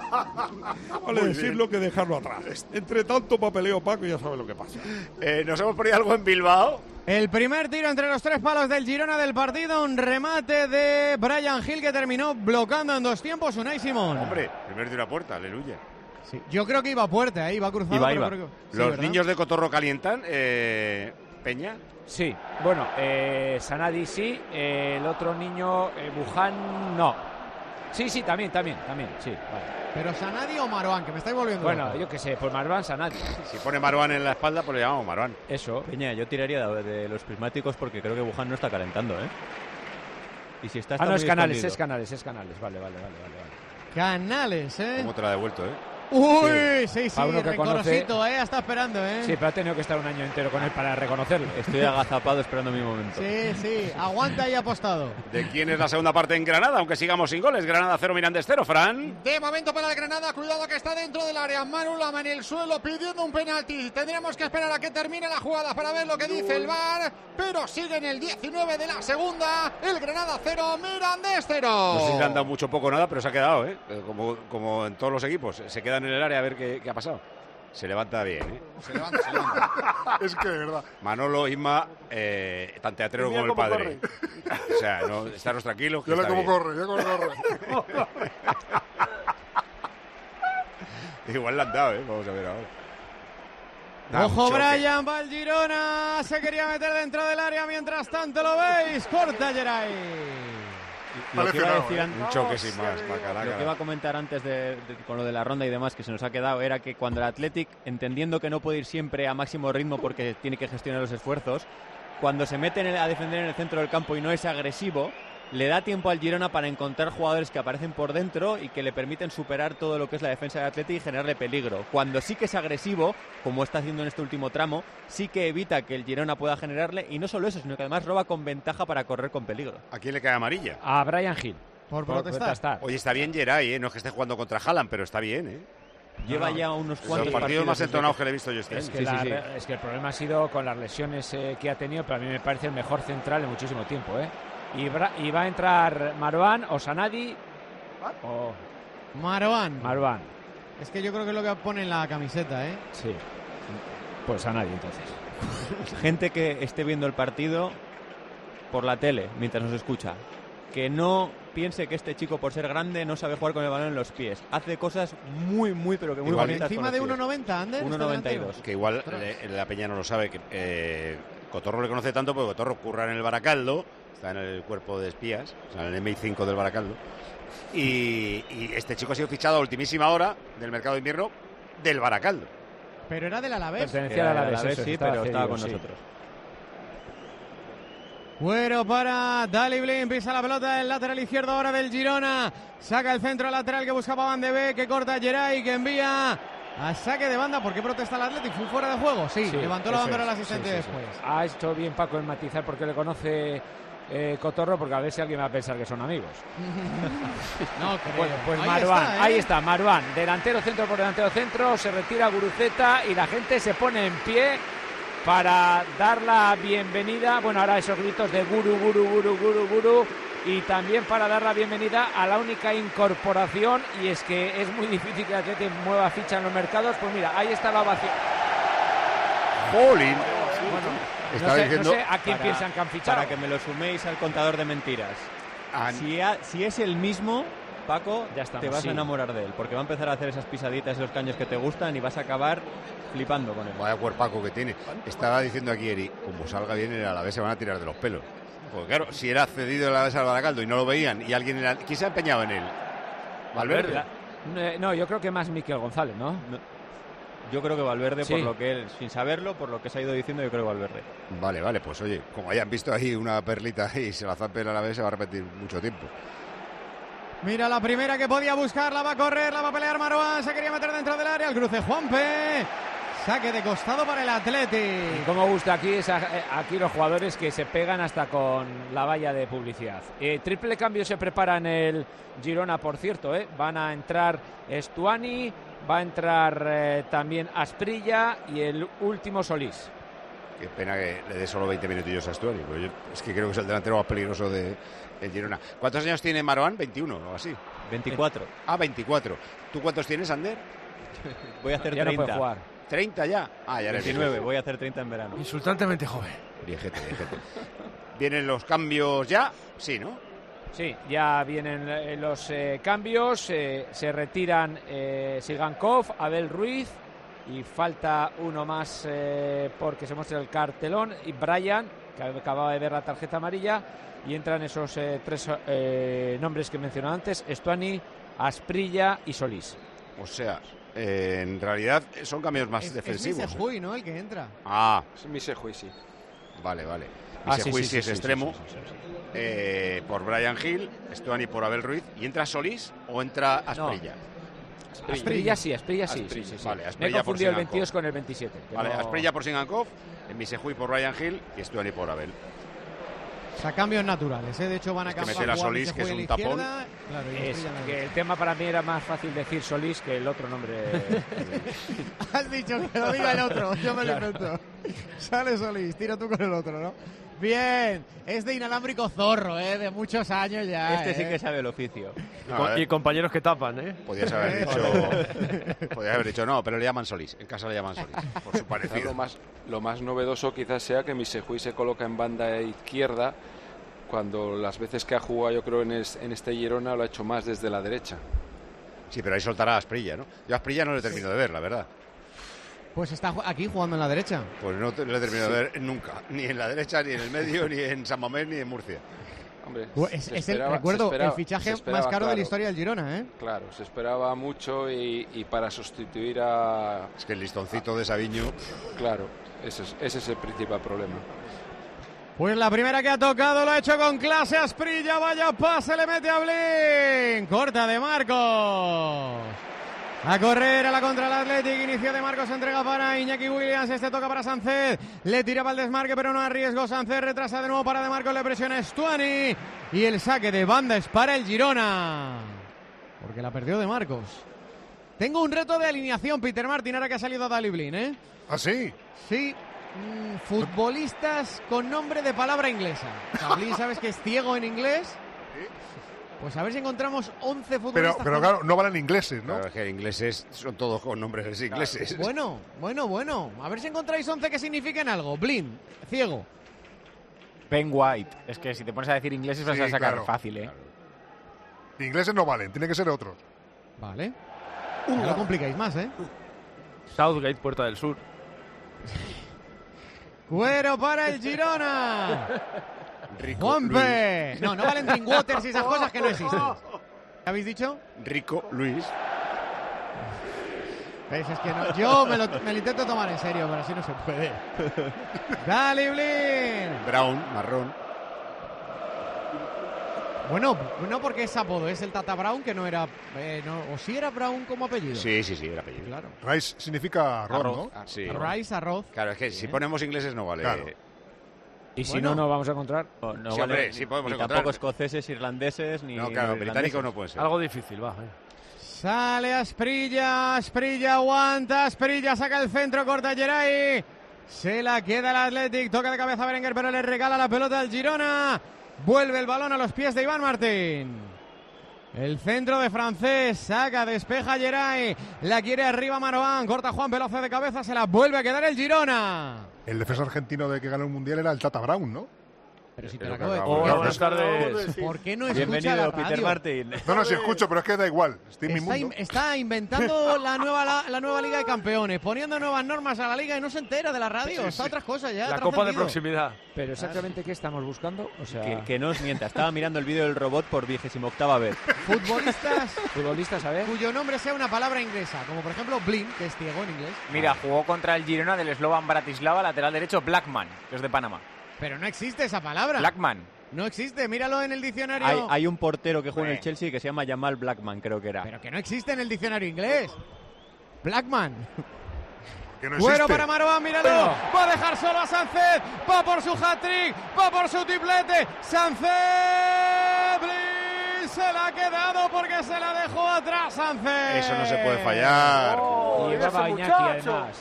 Vale, decirlo que dejarlo atrás. Entre tanto papeleo, Paco, ya sabe lo que pasa. Eh, Nos hemos perdido algo en Bilbao. El primer tiro entre los tres palos del Girona del partido, un remate de Brian Hill que terminó bloqueando en dos tiempos Unai Simón. Hombre, primer tiro a puerta, aleluya. Sí. Yo creo que iba a puerta, ¿eh? Iba cruzado. Iba, iba. Pero creo que... ¿Los sí, niños de Cotorro calientan, eh, Peña? Sí, bueno, eh, Sanadi sí, eh, el otro niño, eh, Buján, no. Sí, sí, también, también, también, sí, vale. ¿Pero Sanadi o Marwan? Que me estáis volviendo Bueno, loco. yo qué sé, pues Marwan, Sanadi. Si pone Marwan en la espalda, pues le llamamos Marwan. Eso. Peña, yo tiraría de, de los prismáticos porque creo que Buján no está calentando, ¿eh? Y si está, está ah, no, muy es Canales, escondido. es Canales, es Canales, vale, vale, vale, vale. Canales, ¿eh? ¿Cómo te lo ha devuelto, eh? Uy, sí, sí, uno que reconocito, conoce... eh, está esperando, eh. Sí, pero ha tenido que estar un año entero con él para reconocerlo. Estoy agazapado esperando mi momento. Sí, sí, aguanta y apostado. ¿De quién es la segunda parte en Granada? Aunque sigamos sin goles. Granada cero, Mirandés cero, Fran. De momento para el Granada, cuidado que está dentro del área. Manu Lama en el suelo pidiendo un penalti. Tendríamos que esperar a que termine la jugada para ver lo que dice el V A R. Pero sigue en el diecinueve de la segunda. El Granada cero, Mirandés cero. No sé si le han dado mucho, poco, nada, pero se ha quedado, ¿eh? Como, como en todos los equipos. Se quedan en el área a ver qué, qué ha pasado. Se levanta bien, ¿eh? Se levanta, se levanta. Es que de verdad. Manolo, Isma, eh, tan teatrero como el padre. Corre. O sea, no, estaros tranquilos. Ya como corre, ya como corre. Igual le han dado, ¿eh? Vamos a ver ahora. Nah, Ojo, Brian, va el Girona. Se quería meter dentro del área. Mientras tanto, lo veis. Corta Geray. Lo que, iba a decir, un choque sin más, Macaraca. Lo que iba a comentar antes de, de, con lo de la ronda y demás que se nos ha quedado era que cuando el Athletic, entendiendo que no puede ir siempre a máximo ritmo porque tiene que gestionar los esfuerzos, cuando se mete en el, a defender en el centro del campo y no es agresivo, le da tiempo al Girona para encontrar jugadores que aparecen por dentro y que le permiten superar todo lo que es la defensa del Athletic y generarle peligro. Cuando sí que es agresivo, como está haciendo en este último tramo, sí que evita que el Girona pueda generarle, y no solo eso, sino que además roba con ventaja para correr con peligro. ¿A quién le cae amarilla? A Brian Hill. Por, por protestar. protestar. Oye, está bien Geray, ¿eh? No es que esté jugando contra Haaland, pero está bien, ¿eh? Lleva no, no. ya unos cuantos los partidos, partidos más entonados que le he visto yo este es año. Que sí, la, sí, sí. Es que el problema ha sido con las lesiones eh, que ha tenido, pero a mí me parece el mejor central en muchísimo tiempo, ¿eh? Y, bra- y va a entrar Marwan o Sanadi o... Marwan. Marwan. Es que yo creo que es lo que pone en la camiseta, ¿eh? Sí. Pues Sanadi, entonces. Gente que esté viendo el partido por la tele mientras nos escucha, que no piense que este chico, por ser grande, no sabe jugar con el balón en los pies. Hace cosas muy, muy, pero que muy igual bonitas. Encima de uno noventa, Ander. uno noventa y dos. Que igual le, la Peña no lo sabe, que eh, Cotorro le conoce tanto porque Cotorro curra en el Baracaldo, está en el cuerpo de espías, o sea, en el M I cinco del Baracaldo. Y, y este chico ha sido fichado a ultimísima hora del mercado de invierno del Baracaldo. Pero era del Alavés. Pertenecía al Alavés, Alavés, eso, sí, estaba pero estaba cedido, con sí. nosotros. Bueno, para Dali Blin, pisa la pelota el lateral izquierdo ahora del Girona. Saca el centro lateral que buscaba Van de Beek, que corta Geray, que envía a saque de banda. ¿Por qué protesta el Athletic? ¿Fue fuera de juego? Sí, Sí, levantó la bandera es. el asistente Sí, sí, después. Sí. Ha hecho bien Paco en matizar porque le conoce eh, cotorro, porque a ver si alguien va a pensar que son amigos. No creo. Bueno, pues Ahí Marouane, está, ¿eh? ahí está, Marouane, delantero centro por delantero centro, se retira Guruceta y la gente se pone en pie para dar la bienvenida, bueno, ahora esos gritos de guru, guru, guru, guru, guru, y también para dar la bienvenida a la única incorporación, y es que es muy difícil que la gente mueva ficha en los mercados. Pues mira, ahí está la ovación. ¡Jolín! Bueno, Estaba no sé, diciendo- no sé a quién Para- piensan que han fichado. Para que me lo suméis al contador de mentiras. Si, ha- si es el mismo, Paco, Ya estamos, te vas sí. a enamorar de él, porque va a empezar a hacer esas pisaditas y los caños que te gustan y vas a acabar flipando con él. Vaya cuerpaco que tiene. Estaba diciendo aquí Eri, como salga bien el Alavés se van a tirar de los pelos. Porque claro, si era cedido el Alavés al Baracaldo y no lo veían y alguien era... ¿Quién se ha empeñado en él? Valverde. La- eh, No, yo creo que más Miquel González, ¿no? Yo creo que Valverde, Sí. por lo que él, sin saberlo, por lo que se ha ido diciendo, yo creo que Valverde. Vale, vale, pues oye, como hayan visto ahí una perlita y se la zampe el Alavés, se va a repetir mucho tiempo. Mira la primera que podía buscar, la va a correr, la va a pelear Marouane, se quería meter dentro del área, el cruce Juanpe. Saque de costado para el Atleti. Y como gusta aquí es a- eh, aquí los jugadores que se pegan hasta con la valla de publicidad. Eh, triple cambio se prepara en el Girona, por cierto, ¿eh? Van a entrar Stuani, va a entrar eh, también Asprilla y el último Solís. Qué pena que le dé solo veinte minutillos a Stuani, pero yo es que creo que es el delantero más peligroso de el Girona. ¿Cuántos años tiene Marouane? veintiuno o así. veinticuatro. Ah, veinticuatro. ¿Tú cuántos tienes, Ander? Voy a hacer Ya no puede treinta. jugar. ¿treinta ya? Ah, ya eres veintinueve, viejo. voy a hacer treinta en verano. Insultantemente joven. Viejete, viejete. ¿Vienen los cambios ya? Sí, ¿no? Sí, ya vienen eh, los eh, cambios, eh, se retiran eh, Sigankov, Abel Ruiz y falta uno más eh, porque se muestra el cartelón, y Brian, que acababa de ver la tarjeta amarilla, y entran esos eh, tres eh, nombres que mencioné antes, Stuani, Asprilla y Solís. O sea, eh, en realidad son cambios más Es, defensivos. es Misejuy, ¿no? El que entra. Ah, Es Misejuy, sí. vale, vale. Ah, Mise sí, Juiz sí, sí sí, es sí, extremo. sí, sí, sí, sí. Eh, por Brian Hill, Stuani por Abel Ruiz. ¿Y entra Solís o entra Asprilla? Asprilla sí, Asprilla sí. Asprilla, sí, sí, sí. vale, Me he Asprilla por confundido el Sigankov. veintidós con el veintisiete. que Vale, no- Asprilla por Sigankov, Misejuy por Brian Hill y Stuani por Abel. O sea, cambios naturales, ¿eh? De hecho van a Es que cambiar. meter a jugar Solís, que es Misejuy un a la tapón. izquierda, claro, y Es Asprilla en la que derecha. el tema para mí era más fácil decir Solís que el otro nombre. Has dicho que lo diga el otro, yo me lo Claro. invento. Sale Solís, tira tú con el otro, ¿no? Bien, es de inalámbrico zorro, ¿eh? De muchos años ya. Este sí ¿eh? que sabe el oficio. No, Co- a ver, y compañeros que tapan, ¿eh? podías haber dicho. Podías haber dicho no, pero le llaman Solís. En casa le llaman Solís. Por su Quizás parecido. Lo más, lo más novedoso quizás sea que Misejuy se coloca en banda izquierda cuando las veces que ha jugado yo creo en, es- en este Girona lo ha hecho más desde la derecha. Sí, pero ahí soltará a Asprilla, ¿no? Yo a Asprilla no le termino de ver, la verdad. Pues está ju- aquí jugando en la derecha. Pues no te- le he terminado de ver nunca. Ni en la derecha, ni en el medio, ni en San Mamés, ni en Murcia. Hombre, Pues es se es el, esperaba- recuerdo, se esperaba- el fichaje se esperaba, más caro de la claro. historia del Girona, ¿eh? Claro, se esperaba mucho y, y para sustituir a... Es que el listoncito de Sabiño. Claro, ese es, ese es el principal problema. Pues la primera que ha tocado lo ha hecho con clase Asprilla, vaya pase, le mete a Blin. Corta de Marcos. A correr a la contra el Athletic, inicio de Marcos, entrega para Iñaki Williams, este toca para Sánchez, le tiraba el desmarque pero no arriesgó Sánchez, retrasa de nuevo para de Marcos, le presiona Stuani y el saque de banda es para el Girona, porque la perdió de Marcos. Tengo un reto de alineación, Peter Martin, ahora que ha salido Daley Blin, ¿eh? ¿Ah, sí? Sí, mm, futbolistas con nombre de palabra inglesa. O sea, Blin, ¿sabes que es ciego en inglés? Pues a ver si encontramos once Pero, futbolistas. pero con- claro, no valen ingleses, ¿no? Claro, es que ingleses son todos con nombres ingleses. Bueno, bueno, bueno. A ver si encontráis once que signifiquen algo. Blin, ciego. Ben White. Es que si te pones a decir ingleses vas Sí, a sacar claro. fácil, ¿eh? Ingleses no valen, tienen que ser otros. Vale. No lo complicáis más, ¿eh? Southgate, Puerta del Sur. Cuero para el Girona. Rico Juanpe. Luis. No, no valen Drinkwater y esas cosas que no existen. ¿Qué habéis dicho? Rico Luis. ¿Veis? Es que no. Yo me lo, me lo intento tomar en serio, pero así no se puede. Dale, Blin. Brown, marrón. Bueno, no porque es apodo, es el Tata Brown, que no era... eh, no, o sí era Brown como apellido. Sí, sí, sí, era apellido. Claro. Rice significa arroz, Arroz. ¿no? Sí. Rice, arroz. Claro, es que si ponemos ingleses no vale. Claro. Y si Bueno. no, no vamos a encontrar. No, no Sí, vale, hombre, sí podemos ni encontrar. tampoco escoceses, irlandeses, ni. No, claro, ni británico irlandeses. no puede ser. Algo difícil, va. Sale Asprilla, Asprilla aguanta, Asprilla saca el centro, corta Geray. Se la queda el Athletic, toca de cabeza Berenguer, pero le regala la pelota al Girona. Vuelve el balón a los pies de Iván Martín. El centro de Francés, saca, despeja Geray, la quiere arriba Maroán, corta Juan Veloce de cabeza, se la vuelve a quedar el Girona. El defensa argentino de que ganó el Mundial era el Tata Brown, ¿no? Pero si te Pero lo acabo de Hola, decir. buenas tardes. ¿Por qué no escucha Bienvenido, la Peter radio? Martin. No, no, si escucho, pero es que da igual. Estoy en mi Está, mundo. in- está inventando la nueva, la, la nueva Liga de Campeones, poniendo nuevas normas a la Liga y no se entera de la radio. Sí, Está sí. otras cosas ya. La ha copa de trascendido. proximidad. Pero exactamente qué estamos buscando. O sea, Que, que no os mienta, estaba mirando el vídeo del robot por vigésima octava vez. Futbolistas futbolistas, a ver. cuyo nombre sea una palabra inglesa, como por ejemplo Blin, que es ciego en inglés. Mira, jugó contra el Girona del Slovan Bratislava, lateral derecho, Blackman, que es de Panamá. Pero no existe esa palabra. Blackman. No existe, míralo en el diccionario. Hay, hay un portero que juega en el Bueno. Chelsea que se llama Jamal Blackman, creo que era. Pero que no existe en el diccionario inglés. Blackman. Que no Bueno existe. para Maroán, míralo. Bueno. Va a dejar solo a Sánchez. Va por su hat-trick. Va por su triplete. Sánchez. Blin se la ha quedado porque se la dejó atrás Sánchez. Eso no se puede fallar. Y llevaba a Iñaki, además.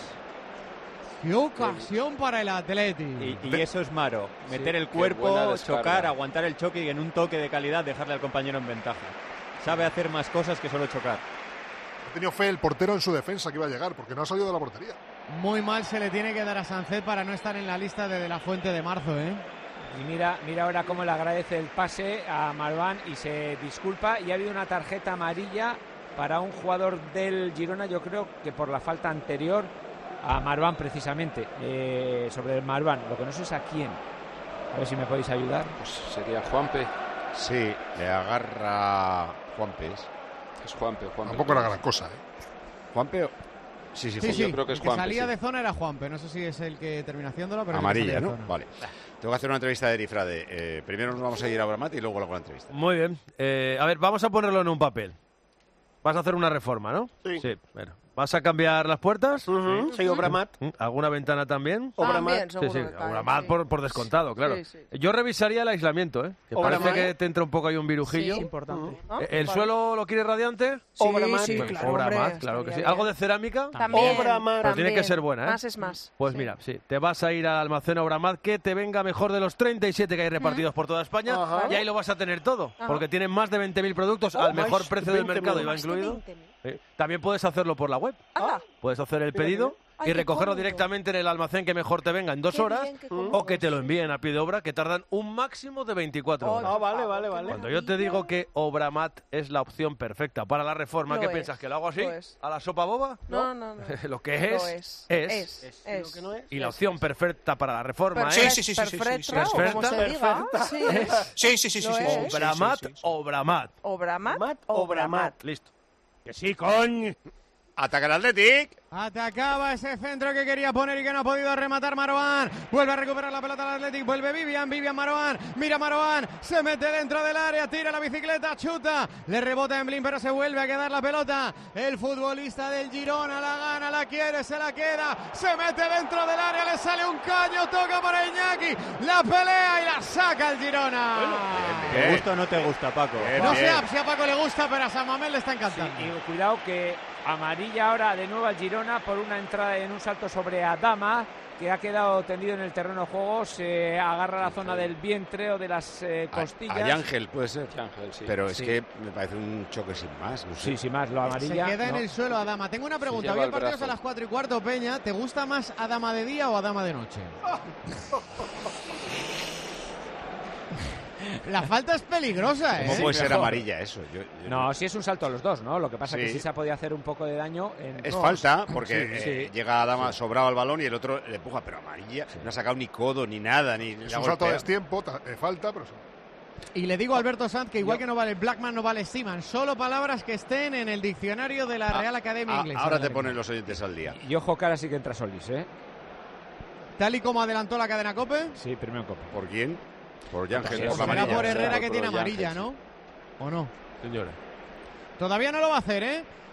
Qué ocasión para el Atleti. Y, y eso es Maro, meter el Qué buena cuerpo, descarga. chocar, aguantar el choque y en un toque de calidad dejarle al compañero en ventaja. Sabe hacer más cosas que solo chocar. Ha tenido fe el portero en su defensa que iba a llegar, porque no ha salido de la portería. Muy mal se le tiene que dar a Sánchez para no estar en la lista de, de la Fuente de marzo, ¿eh? Y mira, mira ahora cómo le agradece el pase a Marván y se disculpa. Y ha habido una tarjeta amarilla para un jugador del Girona, yo creo que por la falta anterior a Marván precisamente, eh, sobre el Marván. Lo que no sé es a quién. A ver si me podéis ayudar. Pues sería Juanpe. Sí, le agarra Juanpe. Es Juanpe, Juanpe. Tampoco era gran cosa, ¿eh? Juanpe. Sí, sí, Sí, Juanpe. sí, yo creo que es el que Juanpe, salía sí. de zona era Juanpe. No sé si es el que termina haciéndolo, pero el que Amarilla, salía de ¿no? zona. Vale. Tengo que hacer una entrevista de Erifrade. Eh, primero nos vamos a ir a Abramat y luego hago la entrevista. Muy bien. Eh, a ver, vamos a ponerlo en un papel. Vas a hacer una reforma, ¿no? Sí. Bueno. ¿Vas a cambiar las puertas? Ujú, sí, Obramat. ¿Alguna ventana también? Obramat. Sí, sí, Obramat por, por descontado, claro. Sí, sí. Yo revisaría el aislamiento, ¿eh? Que Obramat. parece que te entra un poco ahí un virujillo. Sí, importante. Eh, ¿El suelo lo quieres radiante? Sí, Obramat. sí, Bueno, claro, Obramat, hombre, claro que sí. estaría ¿Algo bien. de cerámica? También, Obramat. Pero tiene que también. ser buena, ¿eh? Más es más. Pues mira, sí, te vas a ir al almacén Obramat que te venga mejor de los treinta y siete que hay repartidos por toda España Ajá. y ahí lo vas a tener todo, Ajá. porque tienen más de veinte mil productos Oh, al mejor más precio del veinte mil. mercado, y va Más de incluido. veinte mil. Sí. También puedes hacerlo por la web. Anda. Puedes hacer el Mira pedido que Ay, y qué recogerlo cómodo. directamente en el almacén que mejor te venga en dos Qué horas bien, qué o cómodo, que te lo sí. envíen a pie de obra, que tardan un máximo de veinticuatro horas. Ah, vale, vale, vale. Cuando yo te digo que Obramat es la opción perfecta para la reforma, Lo ¿qué es, piensas? ¿Que lo hago así? lo es. ¿A la sopa boba? No, no, no. Lo que Lo es, es. es. Es. Es. Lo que no es. Y la opción perfecta para la reforma Perfecta, es sí, sí, sí, sí, sí, sí. perfecta, o como se diga. Sí, Sí, sí, sí, sí. Lo sí, es. sí, sí, Obramat, sí, sí, sí. Obramat. Obramat. Obramat, Obramat. Listo. Que sí, coño. Ataca el Athletic. Atacaba ese centro que quería poner y que no ha podido rematar Maroán. Vuelve a recuperar la pelota al Athletic. Vuelve Vivian, Vivian Maroán. Mira Maroán. Se mete dentro del área. Tira la bicicleta. Chuta. Le rebota en Blin, pero se vuelve a quedar la pelota. El futbolista del Girona la gana, la quiere, se la queda. Se mete dentro del área. Le sale un caño. Toca para Iñaki. La pelea y la saca el Girona. ¿Te gusta o no te gusta, Paco? No sé si a Paco le gusta, pero a San Mamés le está encantando. Y cuidado que amarilla ahora de nuevo al Girona por una entrada en un salto sobre Adama, que ha quedado tendido en el terreno de juego. Se agarra la zona del vientre o de las eh, costillas. Hay Ángel, puede ser. Ángel, sí. Pero es Sí. que me parece un choque sin más. No sé. Sí, sin más, lo amarilla. Se queda en no. el suelo Adama. Tengo una pregunta. lleva Hoy el el partido es brazo. a las cuatro y cuarto, Peña. ¿Te gusta más Adama de día o Adama de noche? La falta es peligrosa, ¿eh? ¿Cómo puede ser mejor. amarilla eso? Yo- yo No, sí es un salto a los dos, ¿no? Lo que pasa es Sí. que sí se ha podido hacer un poco de daño. En Es dos. falta, porque Sí, eh, sí. llega Adama sobrado al balón y el otro le empuja, pero amarilla. No ha sacado ni codo, ni nada, ni Es le ha un salto golpeado. a destiempo, ta- eh, falta, pero... Y le digo a Alberto Sanz que igual que no vale Blackman, no vale Seaman. Solo palabras que estén en el diccionario de la Real Academia Ah, Inglesa. ahora te ponen los oyentes al día. Y ojo que ahora sí que entra Solís, ¿eh? Tal y como adelantó la cadena COPE. Sí, primero en copa. ¿Por quién? Por Yángel. Sí, por la Será amarilla. por Herrera Será que por tiene Yángel, amarilla, sí. ¿no? ¿O no? Señores. Todavía no lo va a hacer, ¿eh?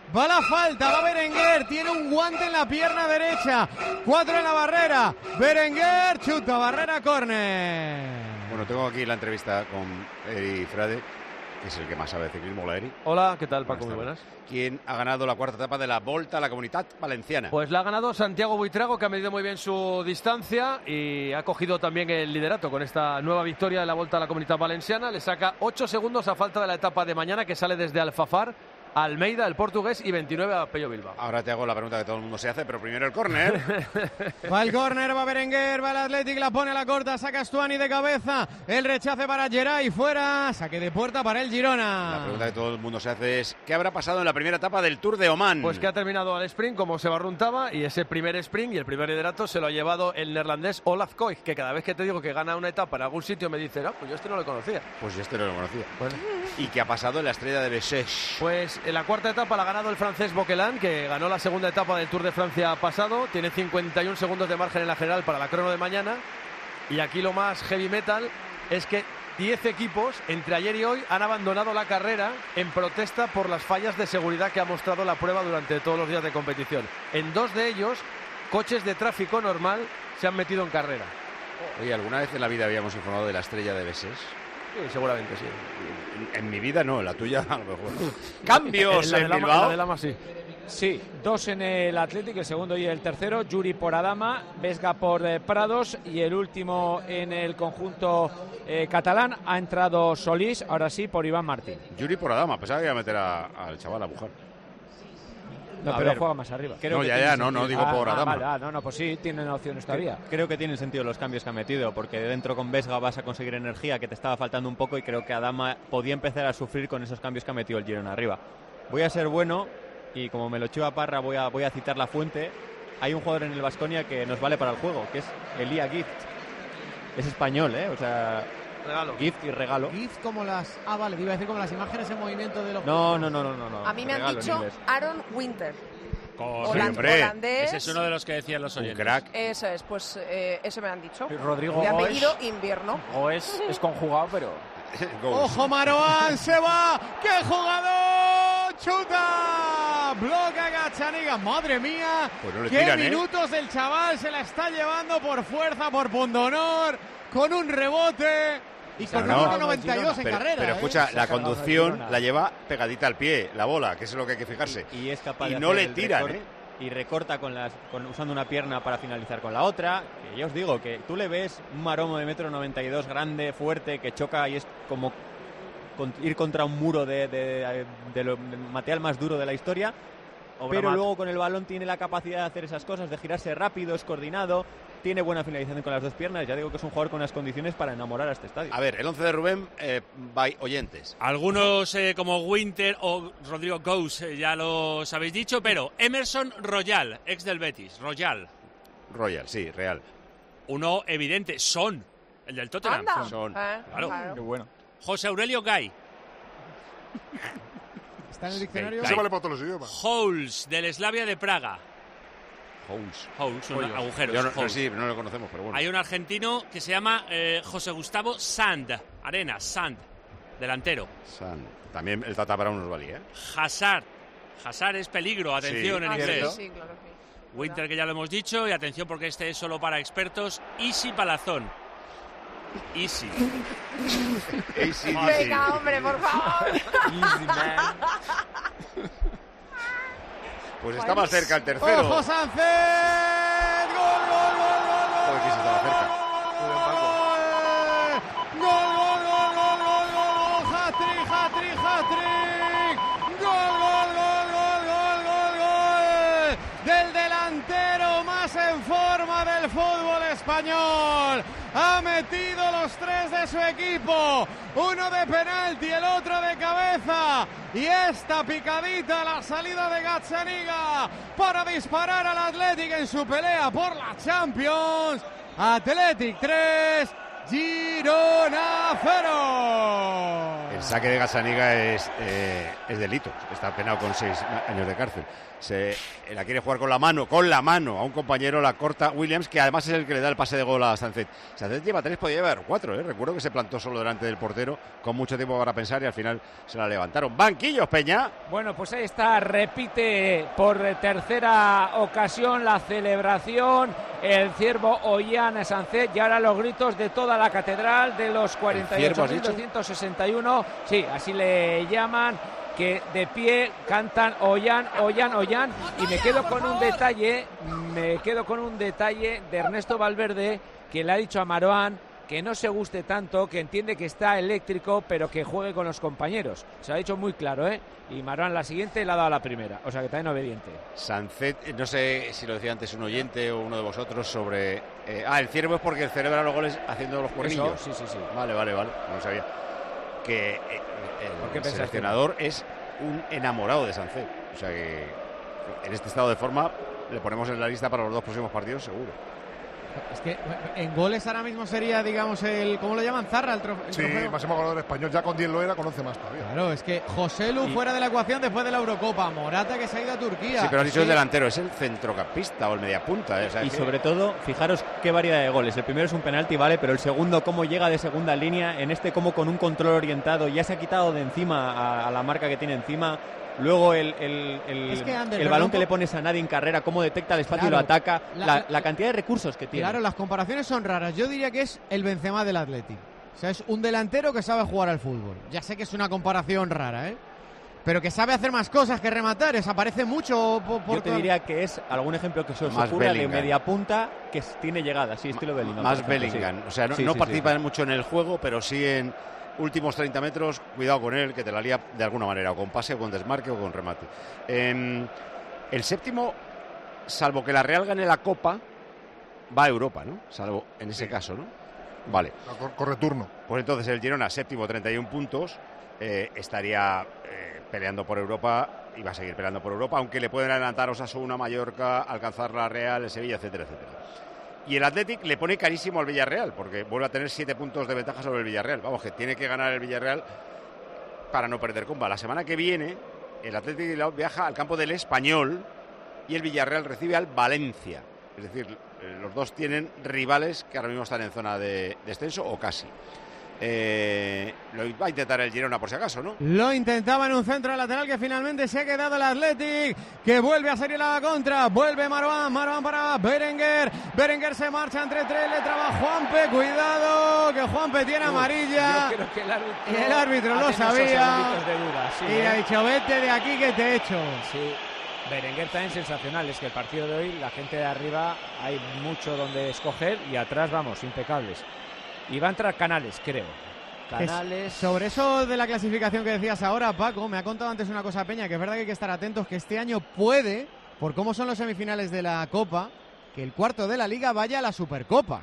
Va la falta, va Berenguer, tiene un guante en la pierna derecha. Cuatro en la barrera. Berenguer, chuta, barrera, córner. Bueno, tengo aquí la entrevista con Eri Frade, que es el que más sabe de ciclismo. Hola, Eri. Hola, ¿qué tal, Paco? Muy buenas. ¿Quién ha ganado la cuarta etapa de la Volta a la Comunitat Valenciana? Pues la ha ganado Santiago Buitrago, que ha medido muy bien su distancia y ha cogido también el liderato con esta nueva victoria de la Volta a la Comunitat Valenciana. Le saca ocho segundos a falta de la etapa de mañana, que sale desde Alfafar, Almeida, el portugués, y veintinueve a Pello Bilbao. Ahora te hago la pregunta que todo el mundo se hace, pero primero el córner. Va el córner, va Berenguer, va el Athletic, la pone a la corta, saca Stuani de cabeza, el rechace para Geray, fuera, saque de puerta para el Girona. La pregunta que todo el mundo se hace es, ¿qué habrá pasado en la primera etapa del Tour de Oman? Pues que ha terminado al sprint como se barruntaba, y ese primer sprint y el primer liderato se lo ha llevado el neerlandés Olaf Koich, que cada vez que te digo que gana una etapa en algún sitio me dice, no, pues yo este no lo conocía. Pues yo este no lo conocía. Bueno. ¿Y qué ha pasado en la Estrella de Bessèges? Pues en la cuarta etapa la ha ganado el francés Boquelin, que ganó la segunda etapa del Tour de Francia pasado. Tiene cincuenta y un segundos de margen en la general para la crono de mañana. Y aquí lo más heavy metal es que diez equipos entre ayer y hoy han abandonado la carrera en protesta por las fallas de seguridad que ha mostrado la prueba durante todos los días de competición. En dos de ellos, coches de tráfico normal se han metido en carrera. Oye, ¿alguna vez en la vida habíamos informado de la Estrella de Bessèges? Sí, seguramente sí. En, en mi vida no, en la tuya a lo mejor. Cambios en, en Bilbao. La, la de Lama, sí. Sí, dos en el Athletic, el segundo y el tercero. Yuri por Adama, Vesga por eh, Prados y el último en el conjunto eh, catalán ha entrado Solís, ahora sí, por Iván Martín. Yuri por Adama, pensaba que iba a meter a, al chaval a Mujer. No, a pero ver, juega más arriba. Creo no, ya, ya, no, no, digo ah, por Adama. Ah, vale, ah, no, no, pues sí, tienen opciones todavía. Creo, creo que tienen sentido los cambios que ha metido, porque dentro con Vesga vas a conseguir energía que te estaba faltando un poco y creo que Adama podía empezar a sufrir con esos cambios que ha metido el Girona arriba. Voy a ser bueno y como me lo chiva Parra voy a, voy a citar la fuente. Hay un jugador en el Baskonia que nos vale para el juego, que es Elia Gift. Es español, ¿eh? O sea... Regalo. Gift y regalo. Gift como las... Ah, vale, te iba a decir como las imágenes en movimiento de los... No, no, no, no, no. no. A mí me han dicho Aaron Winter. Holand, holandés. Ese es uno de los que decían los oyentes. Un crack. Eso es, pues eh, eso me han dicho. Rodrigo de apellido Goes, Invierno. Goes es conjugado, pero... ¡Ojo, Maroán! ¡Se va! ¡Qué jugador! ¡Chuta! Bloca Gazzaniga. ¡Madre mía! Pues no le ¡Qué tiran, minutos ¿eh? el chaval! Se la está llevando por fuerza, por pundonor, con un rebote... Y con no, uno noventa y dos en pero, carrera. Pero escucha, ¿eh? la conducción la lleva pegadita al pie, la bola, que es lo que hay que fijarse. Y, y es capaz y de no le el tiran, recorte, ¿eh? Y recorta con las, con, usando una pierna para finalizar con la otra. Que ya os digo que tú le ves un maromo de metro noventa y dos grande, fuerte, que choca y es como con, ir contra un muro de, de, de, de lo de material más duro de la historia. Obra pero mat. Luego con el balón tiene la capacidad de hacer esas cosas, de girarse rápido, es coordinado, tiene buena finalización con las dos piernas. Ya digo que es un jugador con las condiciones para enamorar a este estadio. A ver, el once de Rubén, eh, by oyentes. Algunos eh, como Winter o Rodrigo Goes eh, ya los habéis dicho, pero Emerson Royal, ex del Betis, Royal. Royal, sí, Real. Uno evidente, Son, el del Tottenham. Anda. Son. Eh, claro. claro. Qué bueno. José Aurelio Gay. ¿Está en el diccionario? Eso vale para todos los idiomas. Holes, del Slavia de Praga. Holes. Holes, un agujeros. Yo no, Holes. sí, no lo conocemos, pero bueno. Hay un argentino que se llama eh, José Gustavo Sand, Arena, Sand, delantero. Sand. También el Tata para unos valía, ¿eh? Hazard. Hazard es peligro, atención sí. en Ah, inglés. sí, sí, claro, sí. Winter, que ya lo hemos dicho, y atención porque este es solo para expertos. Easy Palazón. Easy. Easy, Venga, hombre, por favor. Easy, man. Pues está más cerca el tercero. ¡Ojo, Sánchez! ¡Gol, gol, gol, gol, gol! Joder, que se estaba cerca. ¡Gol, gol, gol, gol, gol, gol! ¡Hat-trick, hat-trick, hat-trick! ¡Gol, gol, gol, gol, gol, gol, gol! Del delantero más en forma del fútbol español. Ha metido los tres de su equipo. Uno de penalti, el otro de cabeza. Y esta picadita a la salida de Gazzaniga para disparar al Athletic en su pelea por la Champions. Athletic tres, Girona cero. El saque de Gazzaniga es, eh, es delito, está penado con seis años de cárcel. Se la quiere jugar con la mano, con la mano a un compañero, la corta Williams, que además es el que le da el pase de gol a Sancet. Sancet lleva tres, podía llevar cuatro, ¿eh? Recuerdo que se plantó solo delante del portero con mucho tiempo para pensar y al final se la levantaron. Banquillos, Peña. Bueno, pues ahí está, repite por tercera ocasión la celebración el ciervo Ollán Sancet y ahora los gritos de toda la catedral de los cuarenta y ocho mil doscientos sesenta y uno, sí, así le llaman, que de pie cantan Ollán, Ollán, Ollán, y me quedo con un detalle, me quedo con un detalle de Ernesto Valverde, que le ha dicho a Marouane que no se guste tanto, que entiende que está eléctrico, pero que juegue con los compañeros. Se lo ha dicho muy claro, ¿eh? Y Marouane la siguiente le ha dado la primera, o sea que también obediente. Sancet, no sé si lo decía antes un oyente o uno de vosotros sobre... Eh, ah, el ciervo es porque el celebra los goles haciendo los cuernillos. Eso, sí, sí, sí. Vale, vale, vale, no lo sabía. Que eh, el seleccionador es un enamorado de Sancet. O sea que en este estado de forma le ponemos en la lista para los dos próximos partidos, seguro. Es que en goles ahora mismo sería, digamos, el... ¿Cómo lo llaman? Zarra, el, trof el sí, trofeo. máximo goleador español. Ya con diez lo era, con once más todavía. Claro, es que José Lu y... fuera de la ecuación después de la Eurocopa. Morata que se ha ido a Turquía. Sí, pero has dicho sí. el delantero, es el centrocampista o el mediapunta. ¿eh? O sea, y que... sobre todo, fijaros qué variedad de goles. El primero es un penalti, vale, pero el segundo, cómo llega de segunda línea. En este, como con un control orientado, ya se ha quitado de encima a, a la marca que tiene encima. Luego el, el, el, es que Ander, el balón que le pones a nadie en carrera, cómo detecta el espacio, claro, y lo ataca, la, la, la cantidad de recursos que tiene. Claro, las comparaciones son raras. Yo diría que es el Benzema del Athletic. O sea, es un delantero que sabe jugar al fútbol. Ya sé que es una comparación rara, ¿eh? Pero que sabe hacer más cosas que rematar. Desaparece mucho. Por, por Yo te diría que es algún ejemplo que se os ocurra de media punta que tiene llegada. Sí, estilo Bellingham. Más Bellingham. Sí. O sea, no, sí, no sí, participa sí. mucho en el juego, pero sí en últimos treinta metros, cuidado con él, que te la lía de alguna manera, o con pase, o con desmarque, o con remate. Eh, el séptimo, salvo que la Real gane la Copa, va a Europa, ¿no? Salvo en ese sí. caso, ¿no? Vale. Corre turno. Pues entonces el Girona, séptimo, treinta y un puntos, eh, estaría eh, peleando por Europa, y va a seguir peleando por Europa, aunque le pueden adelantar Osasuna, Mallorca, alcanzar la Real, el Sevilla, etcétera, etcétera. Y el Athletic le pone carísimo al Villarreal, porque vuelve a tener siete puntos de ventaja sobre el Villarreal. Vamos, que tiene que ganar el Villarreal para no perder comba. La semana que viene, el Athletic viaja al campo del Español y el Villarreal recibe al Valencia. Es decir, los dos tienen rivales que ahora mismo están en zona de descenso o casi. Eh, lo va a intentar el Girona por si acaso, ¿no? Lo intentaba en un centro lateral que finalmente se ha quedado el Athletic, que vuelve a salir a la contra, vuelve Marouane, Marouane para Berenguer, Berenguer se marcha entre tres, le traba Juanpe, cuidado que Juanpe tiene amarilla. Yo creo que el árbitro, y el árbitro lo sabía de duda, sí, y ¿eh? ha dicho vete de aquí que te he hecho. Sí. Berenguer también sensacional, es que el partido de hoy, la gente de arriba hay mucho donde escoger y atrás vamos, impecables. Y va a entrar Canales, creo. Canales. Sobre eso de la clasificación que decías ahora, Paco, me ha contado antes una cosa Peña, que es verdad que hay que estar atentos, que este año puede, por cómo son los semifinales de la Copa, que el cuarto de la Liga vaya a la Supercopa.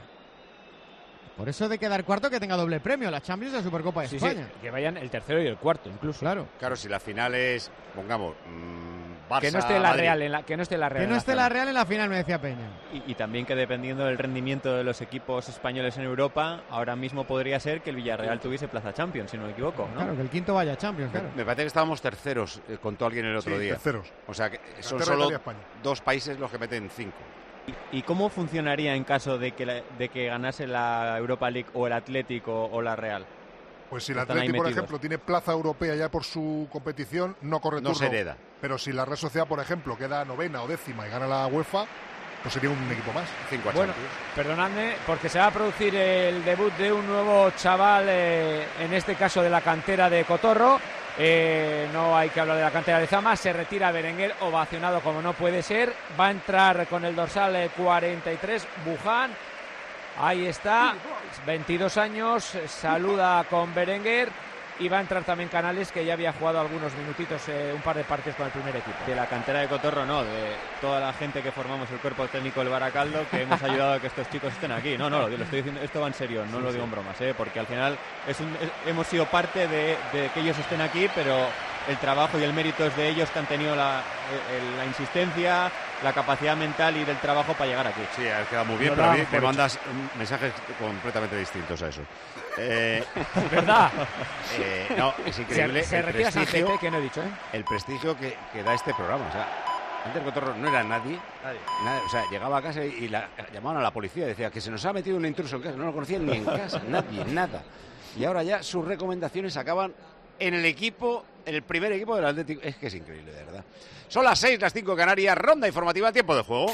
Por eso de quedar cuarto que tenga doble premio, la Champions y la Supercopa de sí, España. Sí, que vayan el tercero y el cuarto, incluso. Claro. Claro, si la final es, pongamos, mmm, Barça, que no esté la Madrid. Real en la que no esté la Real. Que no esté la Real en la final, me decía Peña. Y, y también que dependiendo del rendimiento de los equipos españoles en Europa, ahora mismo podría ser que el Villarreal tuviese plaza Champions, si no me equivoco, ¿no? Claro, que el quinto vaya a Champions, claro. Me, me parece que estábamos terceros, eh, contó alguien el otro sí, día. terceros. O sea, que son Tercera solo Italia, dos países los que meten cinco. ¿Y cómo funcionaría en caso de que, la, de que ganase la Europa League o el Atlético o la Real? Pues si el Atlético, por ejemplo, tiene plaza europea ya por su competición, no corre turno. No se hereda. Pero si la Real Sociedad, por ejemplo, queda novena o décima y gana la UEFA, pues sería un equipo más. Cinco a bueno, Champions. Perdonadme, porque se va a producir el debut de un nuevo chaval, eh, en este caso de la cantera de Cotorro. Eh, no hay que hablar de la cantera de Zama. Se retira Berenguer, ovacionado como no puede ser. Va a entrar con el dorsal eh, cuarenta y tres, Buján. Ahí está, veintidós años, saluda con Berenguer. Y va a entrar también Canales, que ya había jugado algunos minutitos, eh, un par de partidos con el primer equipo. De la cantera de Cotorro, no, de toda la gente que formamos el cuerpo técnico del Baracaldo, que hemos ayudado a que estos chicos estén aquí. No, no, lo, lo estoy diciendo, esto va en serio, no sí, lo digo sí. en bromas, ¿eh? Porque al final es un, es, hemos sido parte de, de que ellos estén aquí, pero el trabajo y el mérito es de ellos, que han tenido la, el, la insistencia, la capacidad mental y del trabajo para llegar aquí. Sí, ha quedado muy bien, Lo pero a mí damos me por mandas mm, mensajes completamente distintos a eso. Eh, ¿Verdad? eh, no, es increíble Se, se el retira prestigio, Sánchez, que no he dicho, ¿eh? el prestigio que, que da este programa. O sea, antes Cotorro no era nadie, nadie, o sea, llegaba a casa y, y la, llamaban a la policía y decía que se nos ha metido un intruso en casa, no lo conocían ni en casa, nadie, nada. Y ahora ya sus recomendaciones acaban en el equipo, en el primer equipo del Atlético. Es que es increíble, de verdad. Son las seis, las cinco Canarias, ronda informativa, tiempo de juego.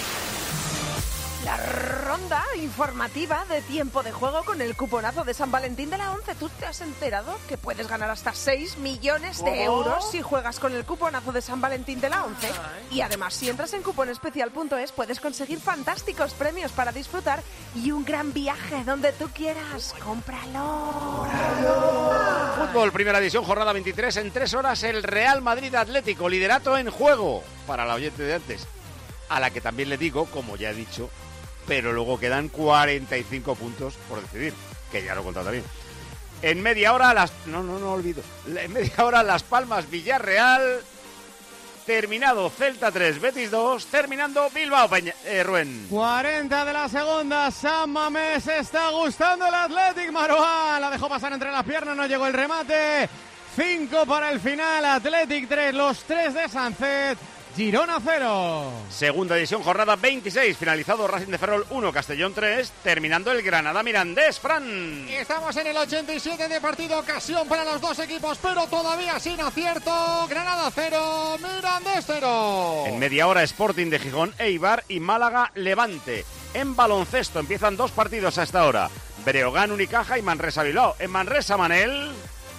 La ronda informativa de tiempo de juego con el cuponazo de San Valentín de la once. ¿Tú te has enterado que puedes ganar hasta seis millones de ¿Cómo? euros si juegas con el cuponazo de San Valentín de la once? Y además, si entras en cuponespecial punto es, puedes conseguir fantásticos premios para disfrutar y un gran viaje donde tú quieras. ¡Cómpralo! Fútbol, primera división, jornada veintitrés. En tres horas, el Real Madrid Atlético, liderato en juego para la oyente de antes, a la que también le digo, como ya he dicho, pero luego quedan cuarenta y cinco puntos por decidir, que ya lo he contado también. En media hora, las... No, no, no olvido. En media hora, Las Palmas, Villarreal. Terminado Celta tres, Betis dos. Terminando Bilbao, Peña... Eh, Ruen. cuarenta de la segunda, San Mamés está gustando el Athletic. Maroa la dejó pasar entre las piernas, no llegó el remate. cinco para el final, Athletic tres, los tres de Sancet. Girona cero. Segunda división, jornada veintiséis. Finalizado Racing de Ferrol uno, Castellón tres. Terminando el Granada Mirandés, Fran. Estamos en el ochenta y siete de partido, ocasión para los dos equipos, pero todavía sin acierto. Granada cero, Mirandés cero. En media hora, Sporting de Gijón, Eibar y Málaga Levante. En baloncesto empiezan dos partidos a esta hora. Breogán Unicaja y Manresa Bilbao. En Manresa, Manel.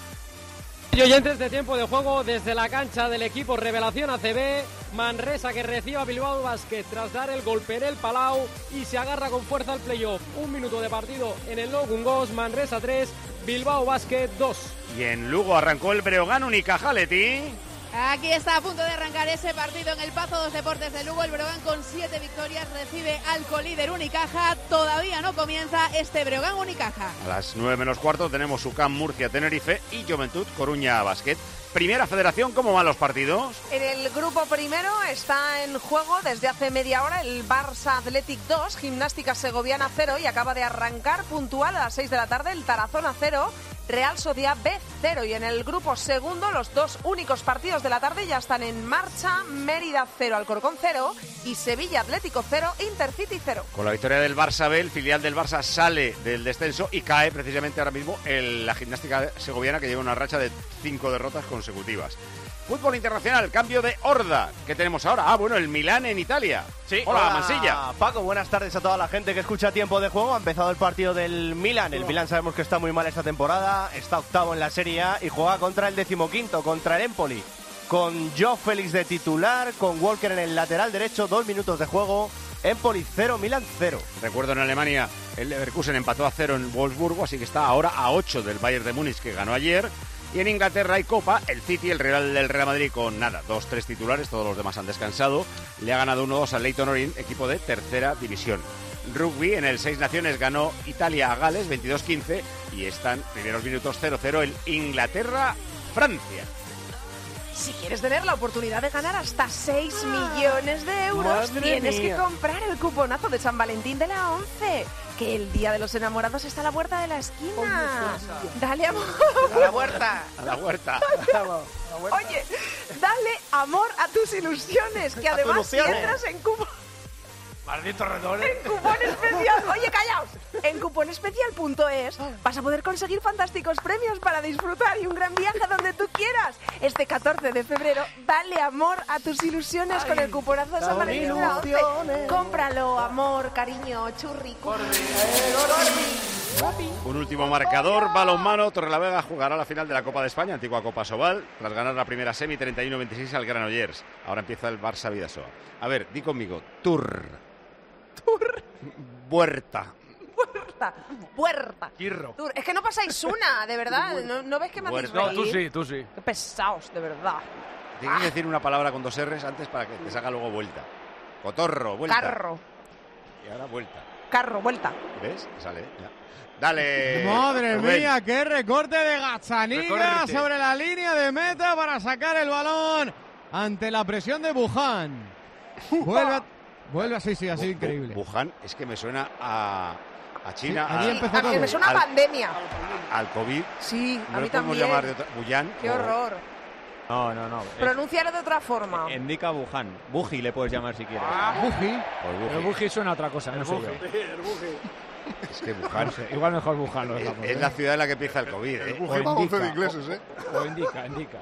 Y oyentes de tiempo de juego desde la cancha del equipo Revelación A C B, Manresa que recibe a Bilbao Basket tras dar el golpe en el Palau y se agarra con fuerza al playoff. Un minuto de partido en el Logungos, Manresa tres, Bilbao Basket dos. Y en Lugo arrancó el Breogán Unicaja, Leti. Aquí está a punto de arrancar ese partido en el Pazo dos Deportes de Lugo. El Breogán con siete victorias recibe al colíder Unicaja. Todavía no comienza este Breogán Unicaja. A las nueve menos cuarto tenemos U C A M Murcia Tenerife y Juventud Coruña Basket. Primera Federación, ¿cómo van los partidos? En el grupo primero está en juego desde hace media hora el Barça Athletic dos, Gimnástica Segoviana cero, y acaba de arrancar puntual a las seis de la tarde el Tarazona cero, Real Sociedad B cero. Y en el grupo segundo, los dos únicos partidos de la tarde ya están en marcha: Mérida cero, Alcorcón cero y Sevilla Atlético cero, Intercity cero. Con la victoria del Barça B, el filial del Barça sale del descenso y cae precisamente ahora mismo el, la Gimnástica Segoviana, que lleva una racha de cinco derrotas consecutivas. Fútbol internacional, cambio de horda. ¿Qué tenemos ahora? Ah, bueno, el Milán en Italia. Sí, hola, hola, Mansilla. Paco, buenas tardes a toda la gente que escucha Tiempo de Juego. Ha empezado el partido del Milán. El Milán sabemos que está muy mal esta temporada, está octavo en la Serie A y juega contra el decimoquinto, contra el Empoli. Con Joe Félix de titular, con Walker en el lateral derecho, dos minutos de juego. Empoli cero, Milán cero. Recuerdo en Alemania, el Leverkusen empató a cero en Wolfsburgo, así que está ahora a ocho del Bayern de Múnich, que ganó ayer. Y en Inglaterra hay Copa, el City, el Real del Real Madrid con nada, dos, tres titulares, todos los demás han descansado. Le ha ganado uno dos al Leyton Orient, equipo de tercera división. Rugby, en el Seis Naciones ganó Italia a Gales veintidós quince y están primeros minutos cero cero en Inglaterra-Francia. Si quieres tener la oportunidad de ganar hasta seis millones de euros, Madre tienes mía. que comprar el cuponazo de San Valentín de la once, que el Día de los Enamorados está a la puerta de la esquina. Dale amor. A la huerta. A la huerta. Oye, dale amor a tus ilusiones, que A tus además si ilusiones. entras en cupón... Maldito redor. En cupón especial, oye, callaos. En cuponespecial punto es vas a poder conseguir fantásticos premios para disfrutar y un gran viaje donde tú quieras. Este catorce de febrero, dale amor a tus ilusiones Ay, con el cuponazo de San las Valentín de la once. ilusiones. Cómpralo, amor, cariño, churri. Un último marcador, balonmano. Torrelavega jugará la final de la Copa de España, antigua Copa Sobal, tras ganar la primera semi treinta y uno veintiséis al Granollers. Ahora empieza el Barça Vidasoa. A ver, di conmigo, Tur. Tur. Puerta. Puerta. Puerta. Quirro. Tur. Es que no pasáis una, de verdad. ¿No, no ves que me hacéis No, reír? tú sí, tú sí. Qué pesados, de verdad. Tienes que decir una palabra con dos R's antes para que te salga luego vuelta. Cotorro, vuelta. Carro. Y ahora vuelta. Carro, vuelta. ¿Ves? Sale, ya. Dale. Madre Rubén. mía, qué recorte de Gazzaniga Recórrete. sobre la línea de meta para sacar el balón ante la presión de Buján. Vuelve a, vuelve a sí, sí, ha sido increíble. Wuhan, es que me suena a, a China. Sí, allí a, empezó A que me suena al- pandemia. al COVID. Sí, ¿No a le mí podemos también. llamar de otra? Wuhan. Qué o- horror. No, no, no. Pronúncialo de otra forma. Indica Wuhan. Buji le puedes llamar si quieres. Ah, Buji. Pues Wuhan. Pero Buji suena a otra cosa, no sé yo. Es que Wuhan. No sé, igual mejor Wuhan lo es, dejamos, es ¿eh? la ciudad en la que empieza el COVID. ¿eh? Wuhan va once de ingleses, ¿eh? O, o indica, indica.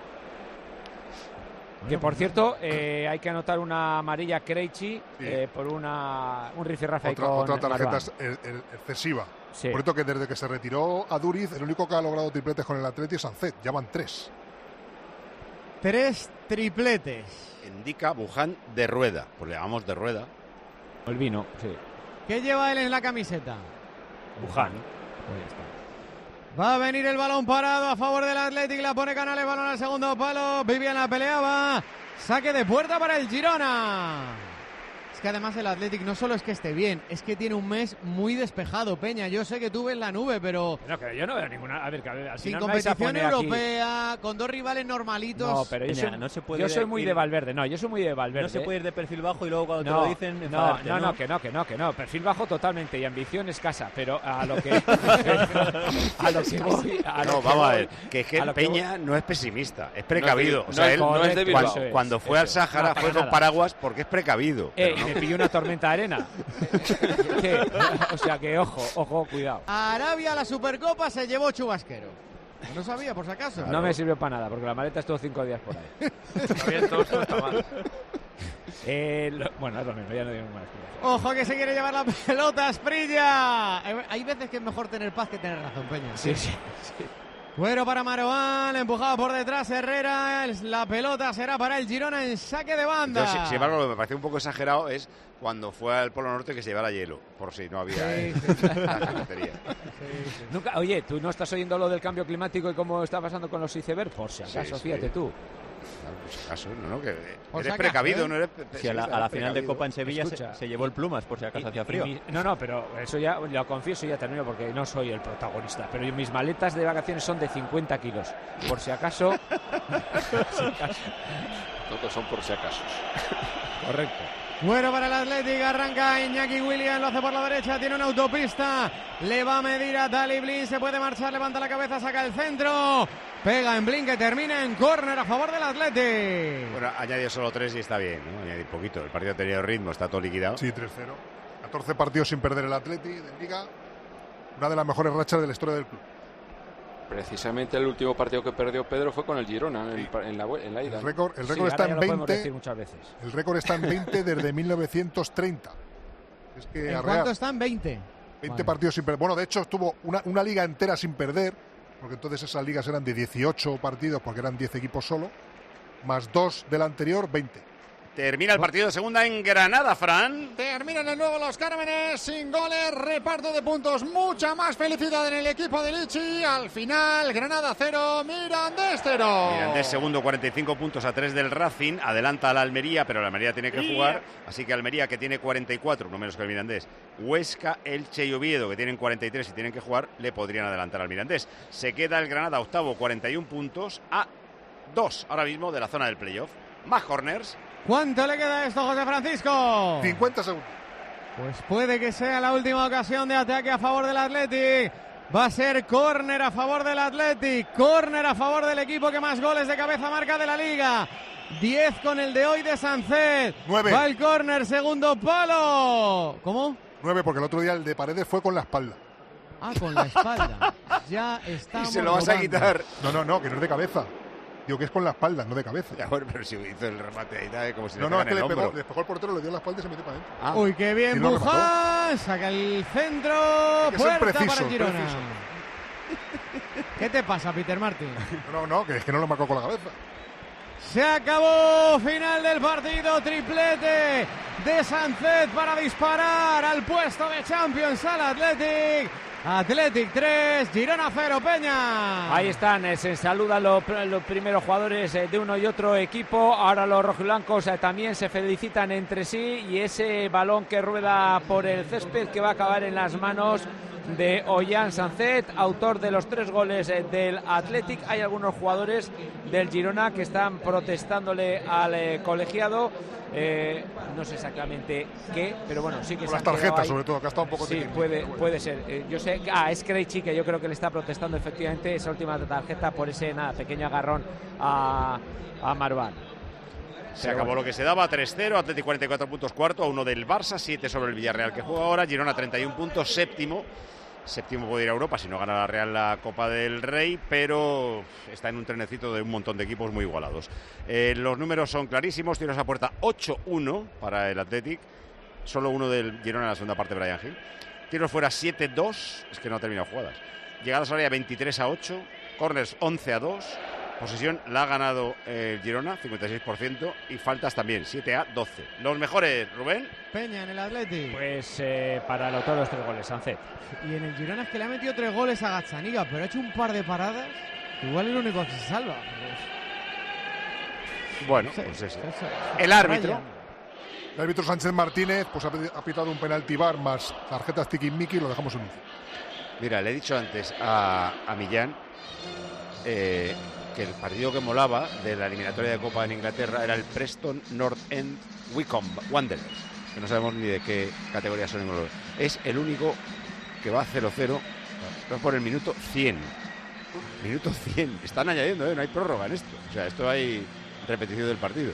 Que por cierto, eh, hay que anotar una amarilla Krejci eh, por una, un rifirrafe ahí Otra, con otra tarjeta Marwan. ex- er- er- excesiva. Sí. Por esto que desde que se retiró a Duriz, el único que ha logrado tripletes con el Atleti es Sancet. Ya van tres. Tres tripletes. Indica Wuhan de rueda. Pues le llamamos de rueda. El vino, sí. ¿Qué lleva él en la camiseta? Wuhan. Pues ya está. Va a venir el balón parado a favor del Athletic. La pone Canales, balón al segundo palo. Vivian la peleaba. Saque de puerta para el Girona. Es que además el Athletic no solo es que esté bien, es que tiene un mes muy despejado, Peña. Yo sé que tú ves la nube, pero No, que yo no veo ninguna. A ver, que a ver, al sin final me vais a competición poner aquí- europea, con dos rivales normalitos. No, pero yo Peña, soy, no se puede yo soy muy ir- de Valverde. No, yo soy muy de Valverde. No se puede ir de perfil bajo y luego cuando No, te lo dicen no, enfadarte, no, no, que no, que no, que no. Perfil bajo totalmente y ambición escasa, pero a lo que a lo que voy, a lo No, que vamos a voy- ver. Que es que a lo que Peña no es pesimista, es precavido. No o es sea, de- él no es de Bilbao. cuando, Eso es, cuando fue al eso es. Sáhara No, para fue con nada. paraguas porque es precavido. Eh, pero no. me pilló una tormenta de arena. ¿Qué? O sea que ojo, ojo, cuidado. Arabia, la Supercopa, se llevó chubasquero. No sabía, por si acaso. No me sirvió para nada, porque la maleta estuvo cinco días por ahí. Está bien, todo esto está mal. Eh, lo- bueno, es lo mismo, ya no digo más. Ojo que se quiere llevar la pelota, Asprilla. Hay veces que es mejor tener paz que tener razón, Peña. Sí, sí, sí. Cuero para Maroán, empujado por detrás Herrera. La pelota será para el Girona en saque de banda. Entonces, sin embargo, lo que me parece un poco exagerado es cuando fue al Polo Norte que se llevara hielo, por si no había Sí, eh, sí. la cafetería. Nunca, oye, ¿tú no estás oyendo lo del cambio climático y cómo está pasando con los icebergs? Por si Sí, acaso, sí. fíjate tú. Claro, por si acaso, no, no, que Por si eres acaso, precavido, ¿eh? no eres Sí, a la, a la final de precavido. Copa en Sevilla se, Escucha. se llevó el plumas por si acaso Y- hacía y frío. mi- no, no, pero eso ya lo confieso y ya termino porque no soy el protagonista. Pero mis maletas de vacaciones son de cincuenta kilos. Por si acaso. por si acaso. Todos son por si acaso. Correcto. Bueno para el Athletic, arranca Iñaki Williams, lo hace por la derecha, tiene una autopista, le va a medir a Daley Blin, se puede marchar, levanta la cabeza, saca el centro, pega en Blin que termina en córner a favor del Athletic. Bueno, añadió solo tres y está bien, ¿no? Añadir poquito. El partido ha tenido ritmo, está todo liquidado. Sí, tres cero. catorce partidos sin perder el Atleti de Liga. Una de las mejores rachas de la historia del club. Precisamente el último partido que perdió Pedro fue con el Girona en, el pa- en la, vue- en la ida. El récord, el Sí, récord ahora está ya en lo podemos decir veinte. muchas veces. El récord está en veinte desde mil novecientos treinta. Es que ¿En a cuánto Real, están? veinte. veinte Vale. partidos sin perder. Bueno, de hecho, estuvo una, una liga entera sin perder, porque entonces esas ligas eran de dieciocho partidos, porque eran diez equipos solo, más dos del anterior, veinte. Termina el partido de segunda en Granada, Fran. Terminan de nuevo los Cármenes sin goles, reparto de puntos, mucha más felicidad en el equipo de Lichi. Al final, Granada cero, Mirandés cero. Mirandés segundo, cuarenta y cinco puntos a tres del Racing. Adelanta a la Almería, pero la Almería tiene que jugar. Así que Almería, que tiene cuarenta y cuatro, no menos que el Mirandés. Huesca, Elche y Oviedo, que tienen cuarenta y tres y tienen que jugar, le podrían adelantar al Mirandés. Se queda el Granada octavo, cuarenta y uno puntos a dos ahora mismo de la zona del playoff. Más corners. ¿Cuánto le queda a esto, José Francisco? cincuenta segundos. Pues puede que sea la última ocasión de ataque a favor del Athletic. Va a ser córner a favor del Athletic. Córner a favor del equipo que más goles de cabeza marca de la Liga. diez con el de hoy de Sancet. Nueve. Va el córner, segundo palo. ¿Cómo? nueve, porque el otro día el de Paredes fue con la espalda. Ah, con la espalda. Ya estamos. Y se lo vas a robando. quitar. No, no, no, que no es de cabeza. Digo que es con la espalda, no de cabeza. Ya, bueno, pero si hizo el remate ahí, tal, como si No, le no, es pegan que el le pegó, hombro. le pegó el portero, le dio la espalda y se metió para adentro. Ah. Uy, qué bien, ¿Quién lo remató? Buján. Saca el centro. Hay que ser Puerta preciso, para el Girona. preciso. ¿Qué te pasa, Peter Martin? No, no, que es que no lo marcó con la cabeza. Se acabó, final del partido, triplete de Sancet para disparar al puesto de Champions al Athletic. Athletic tres, Girona cero, Peña. Ahí están, eh, se saludan los, los primeros jugadores eh, de uno y otro equipo. Ahora los rojiblancos eh, también se felicitan entre sí y ese balón que rueda por el césped que va a acabar en las manos de Ollán Sancet, autor de los tres goles eh, del Athletic. Hay algunos jugadores del Girona que están protestándole al eh, colegiado. Eh, no sé exactamente qué, pero bueno, sí que Con se las han quedado tarjetas, ahí. sobre todo, que ha estado un poco Sí, técnico. puede, puede ser. Eh, yo sé, ah, es Krejci, que yo creo que le está protestando efectivamente esa última tarjeta por ese nada, pequeño agarrón a, a Marwan. Se acabó lo que se daba, tres cero, Atleti cuarenta y cuatro puntos cuarto, a uno del Barça, siete sobre el Villarreal que juega ahora, Girona treinta y un puntos, séptimo. Séptimo puede ir a Europa si no gana la Real la Copa del Rey, pero está en un trenecito de un montón de equipos muy igualados. Eh, los números son clarísimos, tiros a puerta ocho uno para el Athletic, solo uno del Girona en la segunda parte, Bryan Gil. Tiros fuera siete dos, es que no ha terminado jugadas. Llegadas al área veintitrés a ocho, corners once a dos. Posesión la ha ganado el Girona, cincuenta y seis por ciento, y faltas también, siete a doce. Los mejores, Rubén. Peña en el Athletic. Pues eh, para el autor de los tres goles, Sancet. Y en el Girona es que le ha metido tres goles a Gazzaniga, pero ha hecho un par de paradas. Igual es el único que se salva. Bueno, pues ese. El árbitro. El árbitro Sánchez Martínez pues ha, ha pitado un penalti bar más tarjetas tiki-miki, lo dejamos en un. Mira, le he dicho antes a, a Millán eh, que el partido que molaba de la eliminatoria de Copa en Inglaterra era el Preston North End Wycombe Wanderers, que no sabemos ni de qué categoría son. Es el único que va a cero cero por el minuto cien. Minuto cien. Están añadiendo, ¿eh? No hay prórroga en esto. O sea, esto hay repetición del partido.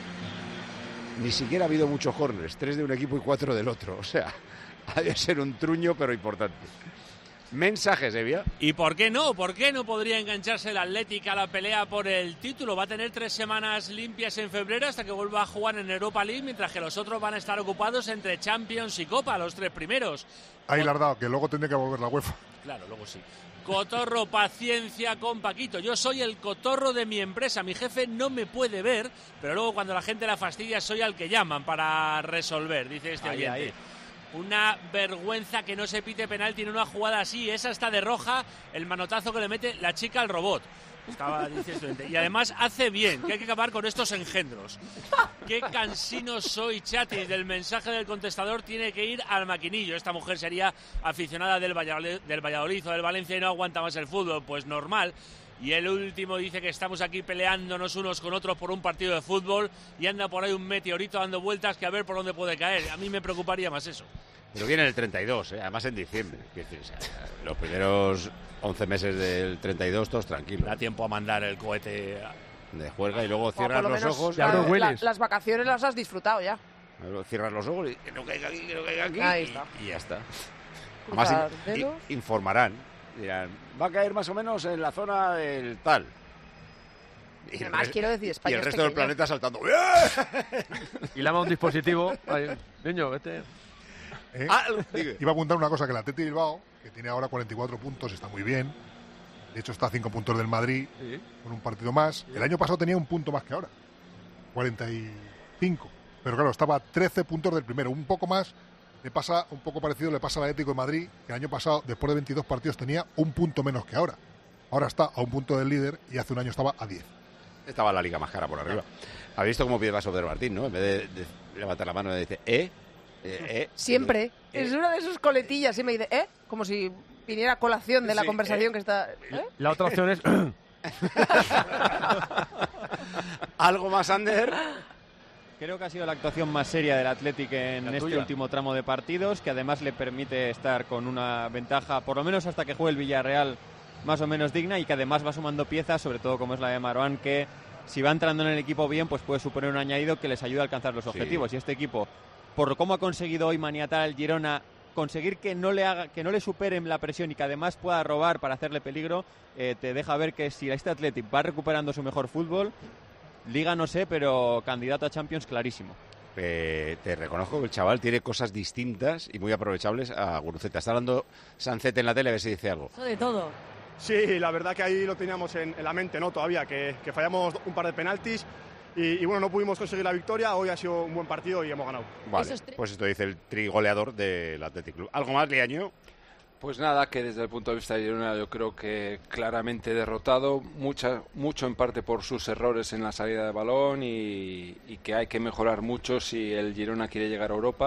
Ni siquiera ha habido muchos corners, tres de un equipo y cuatro del otro. O sea, ha de ser un truño, pero importante. Mensajes, Evia. ¿Y por qué no? ¿Por qué no podría engancharse el Athletic a la pelea por el título? Va a tener tres semanas limpias en febrero hasta que vuelva a jugar en Europa League, mientras que los otros van a estar ocupados entre Champions y Copa, los tres primeros. Ahí la has dado, que luego tendría que volver la UEFA. Claro, luego sí. Cotorro, paciencia con Paquito. Yo soy el cotorro de mi empresa. Mi jefe no me puede ver, pero luego cuando la gente la fastidia soy al que llaman para resolver, dice este Ahí, oyente. ahí. Una vergüenza que no se pite penalti en una jugada así. Esa está de roja, el manotazo que le mete la chica al robot. Estaba diciendo. Y además hace bien, que hay que acabar con estos engendros. Qué cansino soy, chatis. Del mensaje del contestador tiene que ir al maquinillo. Esta mujer sería aficionada del Valladolid, del Valladolid o del Valencia y no aguanta más el fútbol. Pues normal. Y el último dice que estamos aquí peleándonos unos con otros por un partido de fútbol y anda por ahí un meteorito dando vueltas que a ver por dónde puede caer. A mí me preocuparía más eso. Pero viene el treinta y dos, ¿eh? Además en diciembre. Es decir, o sea, los primeros once meses del treinta y dos, todos tranquilos. Da tiempo a mandar el cohete de juerga y luego O cierras por lo los menos ojos. la- la- las vacaciones las has disfrutado ya. Cierras los ojos y que no caiga aquí, que no caiga aquí. Ahí y- está. Y, ya está. Cruzar Además, in- dedos. in- informarán. Dirán, va a caer más o menos en la zona del tal. Y el Además, re- quiero decir, Y España el es resto del pequeño. planeta saltando. Y le ama un dispositivo. Ay, niño, vete. ¿Eh? Ah, Iba a apuntar una cosa, que el Atleti Bilbao, que tiene ahora cuarenta y cuatro puntos, está muy bien. De hecho, está a cinco puntos del Madrid, Sí. con un partido más. El año pasado tenía un punto más que ahora, cuarenta y cinco. Pero claro, estaba a trece puntos del primero, un poco más. Le pasa, un poco parecido le pasa al Atlético de Madrid, que el año pasado, después de veintidós partidos, tenía un punto menos que ahora. Ahora está a un punto del líder y hace un año estaba a diez. Estaba la liga más cara por arriba. ¿Habéis visto cómo pide vaso de Martín, no? En vez de, de levantar la mano y dice, ¿eh? eh, eh Siempre. Eh, Es una de sus coletillas. Y me dice, ¿eh? Como si viniera a colación de la Sí, conversación eh. que está. ¿eh? La otra opción es. ¿Algo más, Ander? Creo que ha sido la actuación más seria del Athletic en La este tuya. último tramo de partidos, que además le permite estar con una ventaja, por lo menos hasta que juegue el Villarreal, más o menos digna, y que además va sumando piezas, sobre todo como es la de Marwan, que si va entrando en el equipo bien, pues puede suponer un añadido que les ayude a alcanzar los objetivos. Y este equipo, por cómo ha conseguido hoy maniatar al Girona, conseguir que no le haga, que no le superen la presión y que además pueda robar para hacerle peligro, eh, te deja ver que si este Athletic va recuperando su mejor fútbol, Liga no sé, pero candidato a Champions clarísimo. Eh, te reconozco que el chaval tiene cosas distintas y muy aprovechables a Guruceta. Está hablando Sancet en la tele, a ver si dice algo. De todo. Sí, la verdad que ahí lo teníamos en, en la mente, ¿no? Todavía, que, que fallamos un par de penaltis y, y bueno, no pudimos conseguir la victoria. Hoy ha sido un buen partido y hemos ganado. Vale, pues esto dice el trigoleador del Athletic Club. ¿Algo más, Liaño? Pues nada, que desde el punto de vista de Girona yo creo que claramente derrotado, mucha, mucho en parte por sus errores en la salida de balón y, y que hay que mejorar mucho si el Girona quiere llegar a Europa,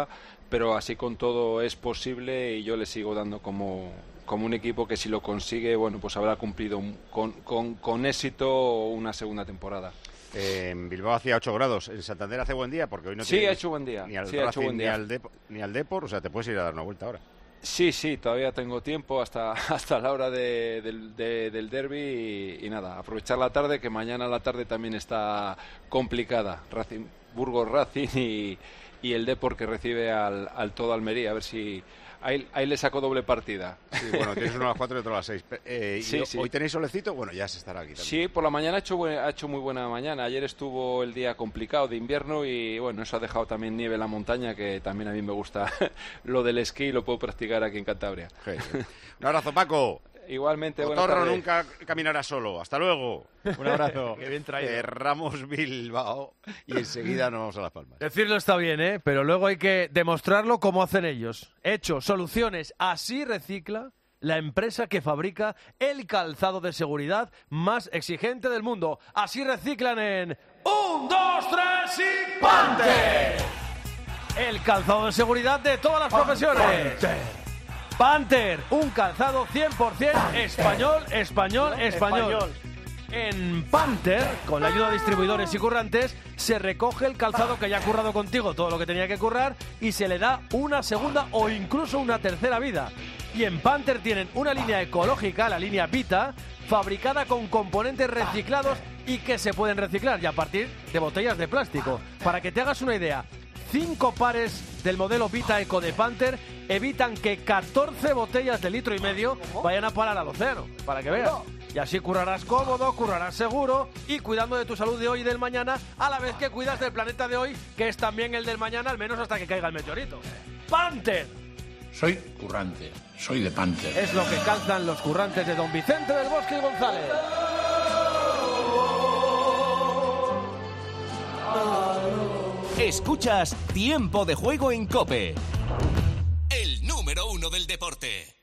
pero así con todo es posible y yo le sigo dando como, como un equipo que si lo consigue, bueno, pues habrá cumplido un, con, con, con éxito una segunda temporada. Eh, en Bilbao hacía ocho grados, en Santander hace buen día porque hoy no sí, tiene ha hecho buen día. Ni al sí, ha hecho Racing, buen día. Ni, al Dep- ni al Depor, o sea, te puedes ir a dar una vuelta ahora. Sí, sí, todavía tengo tiempo hasta, hasta la hora de, del, de, del derbi y, y nada, aprovechar la tarde, que mañana la tarde también está complicada. Racing, Burgos Racing y, y el Depor que recibe al, al todo Almería, a ver si ahí, ahí le saco doble partida. Sí, bueno, tienes uno a las cuatro y otro a las seis. Eh, Sí, y sí. ¿Hoy tenéis solecito? Bueno, ya se estará aquí también. Sí, por la mañana ha hecho, buen- ha hecho muy buena mañana. Ayer estuvo el día complicado de invierno y bueno, eso ha dejado también nieve en la montaña, que también a mí me gusta lo del esquí y lo puedo practicar aquí en Cantabria. Un abrazo, Paco. Igualmente, buenas Cotorro tardes. nunca caminará solo. Hasta luego. Un abrazo. Qué bien traído. Cerramos Bilbao y enseguida nos vamos a Las Palmas. Decirlo está bien, ¿eh? Pero luego hay que demostrarlo como hacen ellos. Hechos, soluciones. Así recicla la empresa que fabrica el calzado de seguridad más exigente del mundo. Así reciclan en un, dos, tres y ¡Panther! El calzado de seguridad de todas las profesiones. Panther, un calzado cien por ciento español, español, español. Español. En Panther, con la ayuda de distribuidores y currantes, se recoge el calzado que ya ha currado contigo, todo lo que tenía que currar, y se le da una segunda o incluso una tercera vida. Y en Panther tienen una línea ecológica, la línea Vita, fabricada con componentes reciclados y que se pueden reciclar, y a partir de botellas de plástico. Para que te hagas una idea, cinco pares del modelo Vita Eco de Panther evitan que catorce botellas de litro y medio vayan a parar al océano, para que veas. Y así currarás cómodo, currarás seguro y cuidando de tu salud de hoy y del mañana, a la vez que cuidas del planeta de hoy, que es también el del mañana, al menos hasta que caiga el meteorito. ¡Panther! Soy currante, soy de Panther. Es lo que calzan los currantes de Don Vicente del Bosque y González. Escuchas Tiempo de Juego en COPE. El número uno del deporte.